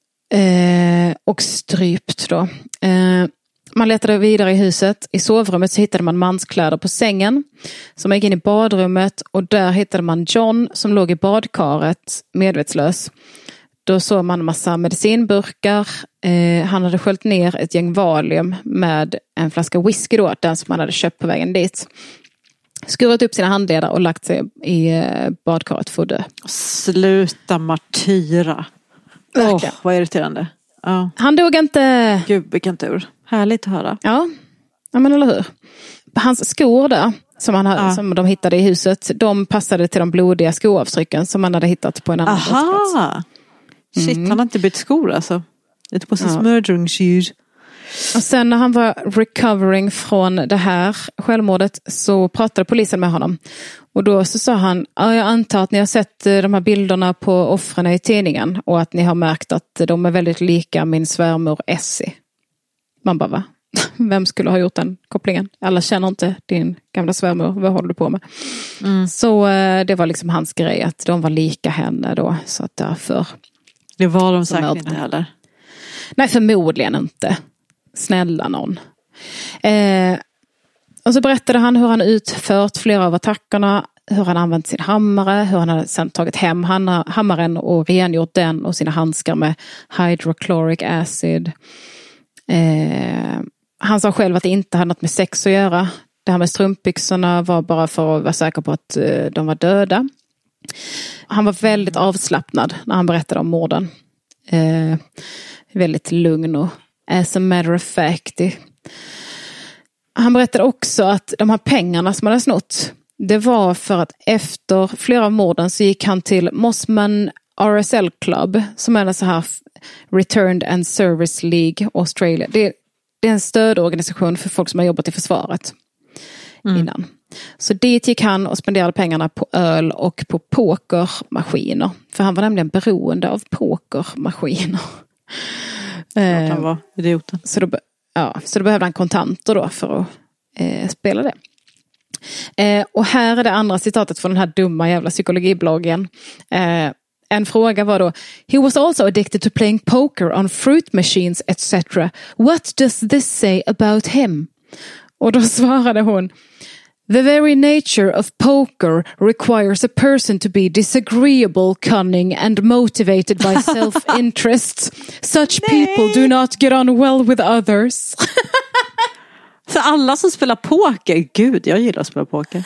Och strypt då. Man letade vidare i huset. I sovrummet så hittade man manskläder på sängen. Så man gick in i badrummet och där hittade man John som låg i badkaret medvetslös. Då såg man en massa medicinburkar. Han hade sköljt ner ett gäng Valium med en flaska whisky då, den som han hade köpt på vägen dit. Skurit upp sina handleder och lagt sig i badkaret för att dö. Sluta martyra. Vad irriterande. Ja. Han dog inte. Gud, vilken tur. Härligt att höra. Ja, men eller hur. Hans skor där som de hittade i huset, de passade till de blodiga skoavtrycken som man hade hittat på en annan plats. Shit, han har inte bytt skor alltså. Det var sin murdering shoes. Och sen när han var recovering från det här självmordet så pratade polisen med honom. Och då så sa han, jag antar att ni har sett de här bilderna på offren i tidningen och att ni har märkt att de är väldigt lika min svärmor Essie. Man bara, va? Vem skulle ha gjort den kopplingen? Alla känner inte din gamla svärmor. Vad håller du på med? Så det var liksom hans grej att de var lika henne då. Så att därför... Det var de säkert inte heller. Nej, förmodligen inte. Snälla någon. Och så berättade han hur han utfört flera av attackerna. Hur han använt sin hammare. Hur han hade sen tagit hem hammaren och rengjort den och sina handskar med hydrochloric acid. Han sa själv att det inte hade något med sex att göra. Det här med strumpbyxorna var bara för att vara säker på att de var döda. Han var väldigt avslappnad när han berättade om morden. Väldigt lugn och as a matter of fact. Han berättade också att de här pengarna som han hade snott, det var för att efter flera av morden så gick han till Mossman RSL Club som är en så här Returned and Service League Australia. Det är en stödorganisation för folk som har jobbat i försvaret innan. Så dit gick han och spenderade pengarna på öl och på pokermaskiner. För han var nämligen beroende av pokermaskiner. Han var idioten. Så då behövde han kontanter då för att spela det. Och här är det andra citatet från den här dumma jävla psykologibloggen. En fråga var då: He was also addicted to playing poker on fruit machines etc. What does this say about him? Och då svarade hon: The very nature of poker requires a person to be disagreeable, cunning and motivated by self-interest. Such people do not get on well with others. Så alla som spelar poker, gud, jag gillar att spela poker.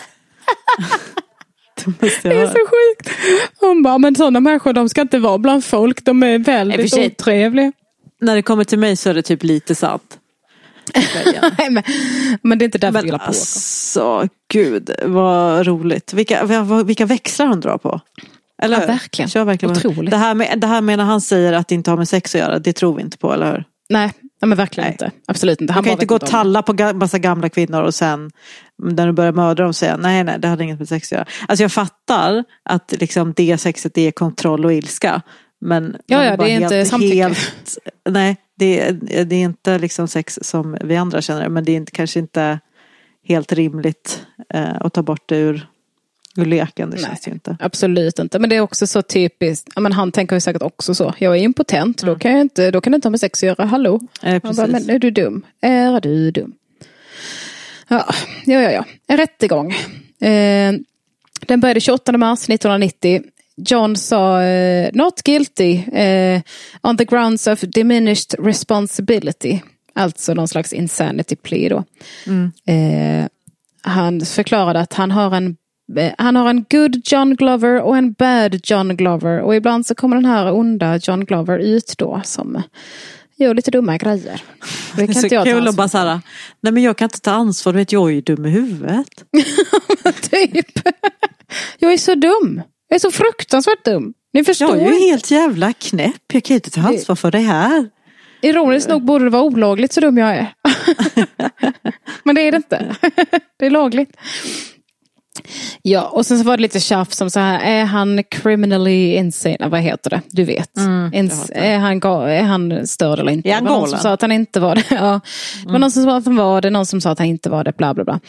Det är så sjukt. Hon bara, men sådana människor, de ska inte vara bland folk. De är väldigt otrevliga. När det kommer till mig så är det typ lite sant. Nej, men det är inte därför jag gillar poker. Alltså, gud, vad roligt. Vilka växlar han drar på. Eller ja, verkligen. Kör verkligen. Otroligt. Det här med när han säger att det inte har med sex att göra, det tror vi inte på, eller hur? Nej, men verkligen inte. Absolut inte. Han kan inte gå och talla på massa gamla kvinnor och sen när du börjar mörda dem säga nej, det hade inget med sex att göra. Alltså jag fattar att liksom det sexet är kontroll och ilska. Men det är inte samtycke. Nej, det är inte liksom sex som vi andra känner, men det är kanske inte helt rimligt att ta bort det ur leken, det känns ju inte. Absolut inte, men det är också så typiskt. Ja, men han tänker ju säkert också så. Jag är impotent, då kan det inte ha med sex att göra. Hallå? Bara, men är du dum? Är du dum? Ja. En rättegång. Den började 28 mars 1990. John sa not guilty on the grounds of diminished responsibility. Alltså någon slags insanity plea då. han förklarade att han har en good John Glover och en bad John Glover. Och ibland så kommer den här onda John Glover ut då som gör lite dumma grejer. Det kan inte jag kul att bara såhär, nej men jag kan inte ta ansvar, vet jag är dum i huvudet. Typ. Jag är så dum. Jag är så fruktansvärt dum. Ni förstår. Jag är ju helt jävla knäpp. Jag kan inte ta ansvar för det här. Ironiskt nog borde det vara olagligt så dum jag är. Men det är det inte. Det är lagligt. Ja, och sen så var det lite tjafs som så här, är han criminally insane? Vad heter det? Du vet. Är han störd eller inte? Är han det var någon som sa att han inte var det. Ja. Det var någon som sa att han var det, någon som sa att han inte var det, bla bla bla.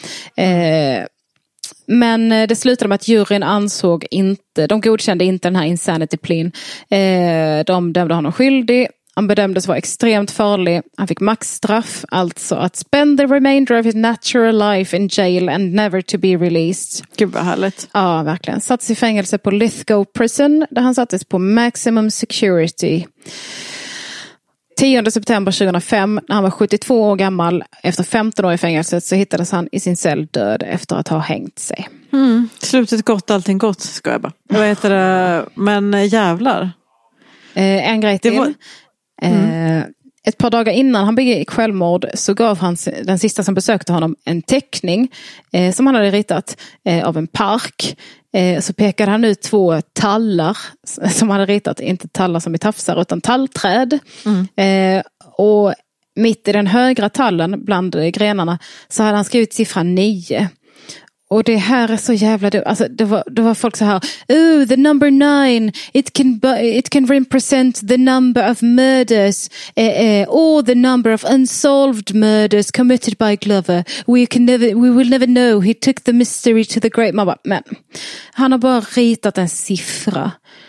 Men det slutade med att juryn ansåg inte, de godkände inte den här insanity plea. De dömde honom skyldig. Han bedömdes vara extremt farlig. Han fick maxstraff, alltså att spend the remainder of his natural life in jail and never to be released. Gud vad härligt. Ja, verkligen. Sattes i fängelse på Lithgow Prison där han sattes på maximum security. 10 september 2005, när han var 72 år gammal, efter 15 år i fängelset, så hittades han i sin cell död efter att ha hängt sig. Slutet gott, allting gott, ska jag bara. Vad heter det? Men jävlar. En grej till. Ett par dagar innan han begick självmord så gav han den sista som besökte honom en teckning som han hade ritat av en park. Så pekade han ut 2 tallar som han hade ritat, inte tallar som i tafsar utan tallträd. Och mitt i den högra tallen bland grenarna så hade han skrivit siffran 9. Och det här är så jävla dumt. Alltså det var folk så här, oh, the number 9, it can represent the number of murders or the number of unsolved murders committed by Glover. We will never know. He took the mystery to the great. Men han har bara ritat en siffra.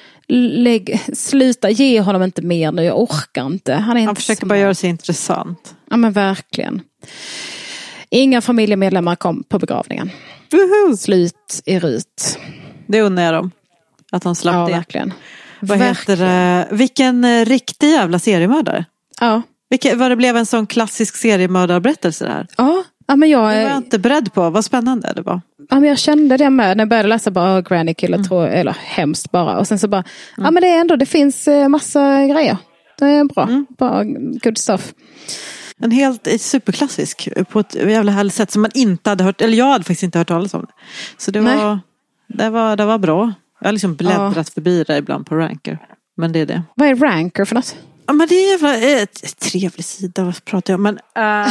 Sluta, ge honom inte mer nu, jag orkar inte. Han försöker bara göra sig intressant. Ja men verkligen. Inga familjemedlemmar kom på begravningen. Slut i ryt. Det undrar jag dem. Att han slapp det. Verkligen. Vad heter det? Vilken riktig jävla seriemördare. Ja. Vad det blev en sån klassisk seriemördarberättelse där. Ja, men jag var jag inte beredd på. Vad spännande det var. Ja, men jag kände det med när jag började läsa bara Granny Killer, eller hemskt bara. Och sen så bara, men det är ändå, det finns massa grejer. Det är bra. Bara good stuff. En helt superklassisk på ett jävla härligt sätt som man inte hade hört, eller jag hade faktiskt inte hört talas om det. Så det var bra. Jag har liksom bläddrat förbi det ibland på Ranker. Men det är det. Vad är Ranker för något? Ja, men det är jävla trevlig sida, vad pratar jag om? Men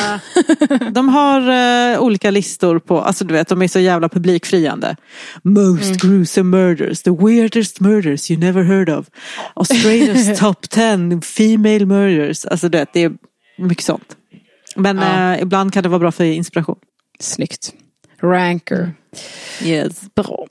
de har olika listor på, alltså du vet, de är så jävla publikfriande. Most gruesome murders, the weirdest murders you never heard of. Australia's top 10 female murders. Alltså du vet, det är mycket sånt. Men ibland kan det vara bra för inspiration. Snyggt. Ranker. Yes. Bra.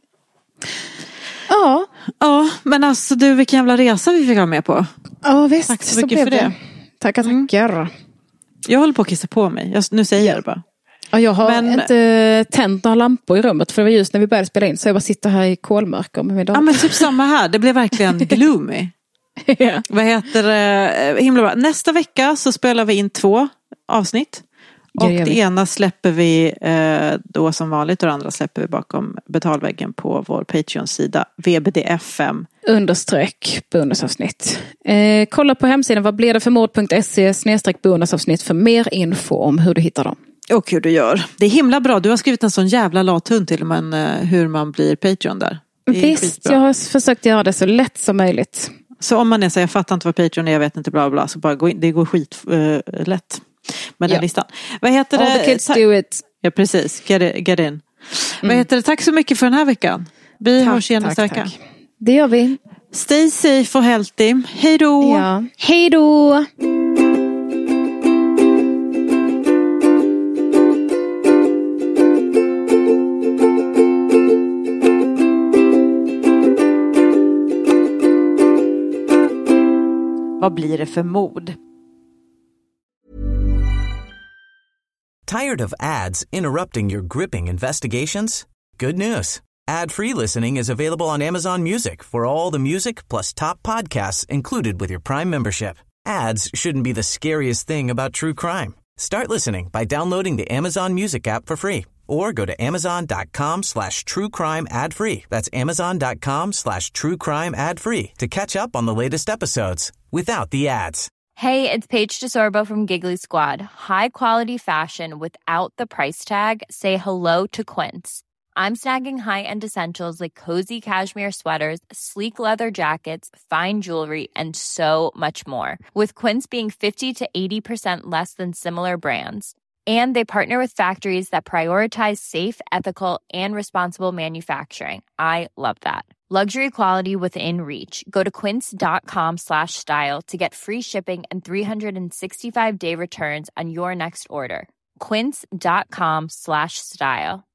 Ja, men alltså du, vilken jävla resa vi fick ha med på. Ja, visst. Tack så mycket för det. Tackar. Jag håller på att kissa på mig. Nu säger jag det bara. Ja, jag har inte tänt några lampor i rummet för det var just när vi började spela in så jag bara sitter här i kolmörker med min dator. Ja, men typ samma här. Det blev verkligen gloomy. Ja. Vad heter det? Himla bra. Nästa vecka så spelar vi in 2 avsnitt. Och det ena släpper vi då som vanligt och det andra släpper vi bakom betalväggen på vår Patreon-sida VBDFM. _bonusavsnitt. Kolla på hemsidan vadbledeförmord.se/bonusavsnitt för mer info om hur du hittar dem. Och hur du gör. Det är himla bra. Du har skrivit en sån jävla lathund till men hur man blir Patreon där. Visst, skitbra. Jag har försökt göra det så lätt som möjligt. Så om man är så jag fattar inte vad Patreon är, jag vet inte bla bla, så bara gå in, det går lätt med den listan. Vad heter det? All the kids do it. Ja, precis. Get in. Vad heter det? Tack så mycket för den här veckan. Vi hörs igen nästa vecka. Det gör vi. Stay safe och healthy. Hej då! Ja. Hej då! Vad blir det för mord? Tired of ads interrupting your gripping investigations? Good news. Ad-free listening is available on Amazon Music for all the music plus top podcasts included with your Prime membership. Ads shouldn't be the scariest thing about true crime. Start listening by downloading the Amazon Music app for free Or go to amazon.com/truecrime ad free. That's amazon.com/truecrime ad free to catch up on the latest episodes without the ads. Hey, it's Paige DeSorbo from Giggly Squad. High quality fashion without the price tag. Say hello to Quince. I'm snagging high-end essentials like cozy cashmere sweaters, sleek leather jackets, fine jewelry, and so much more. With Quince being 50 to 80% less than similar brands. And they partner with factories that prioritize safe, ethical, and responsible manufacturing. I love that. Luxury quality within reach. Go to quince.com/style to get free shipping and 365-day returns on your next order. Quince.com/style.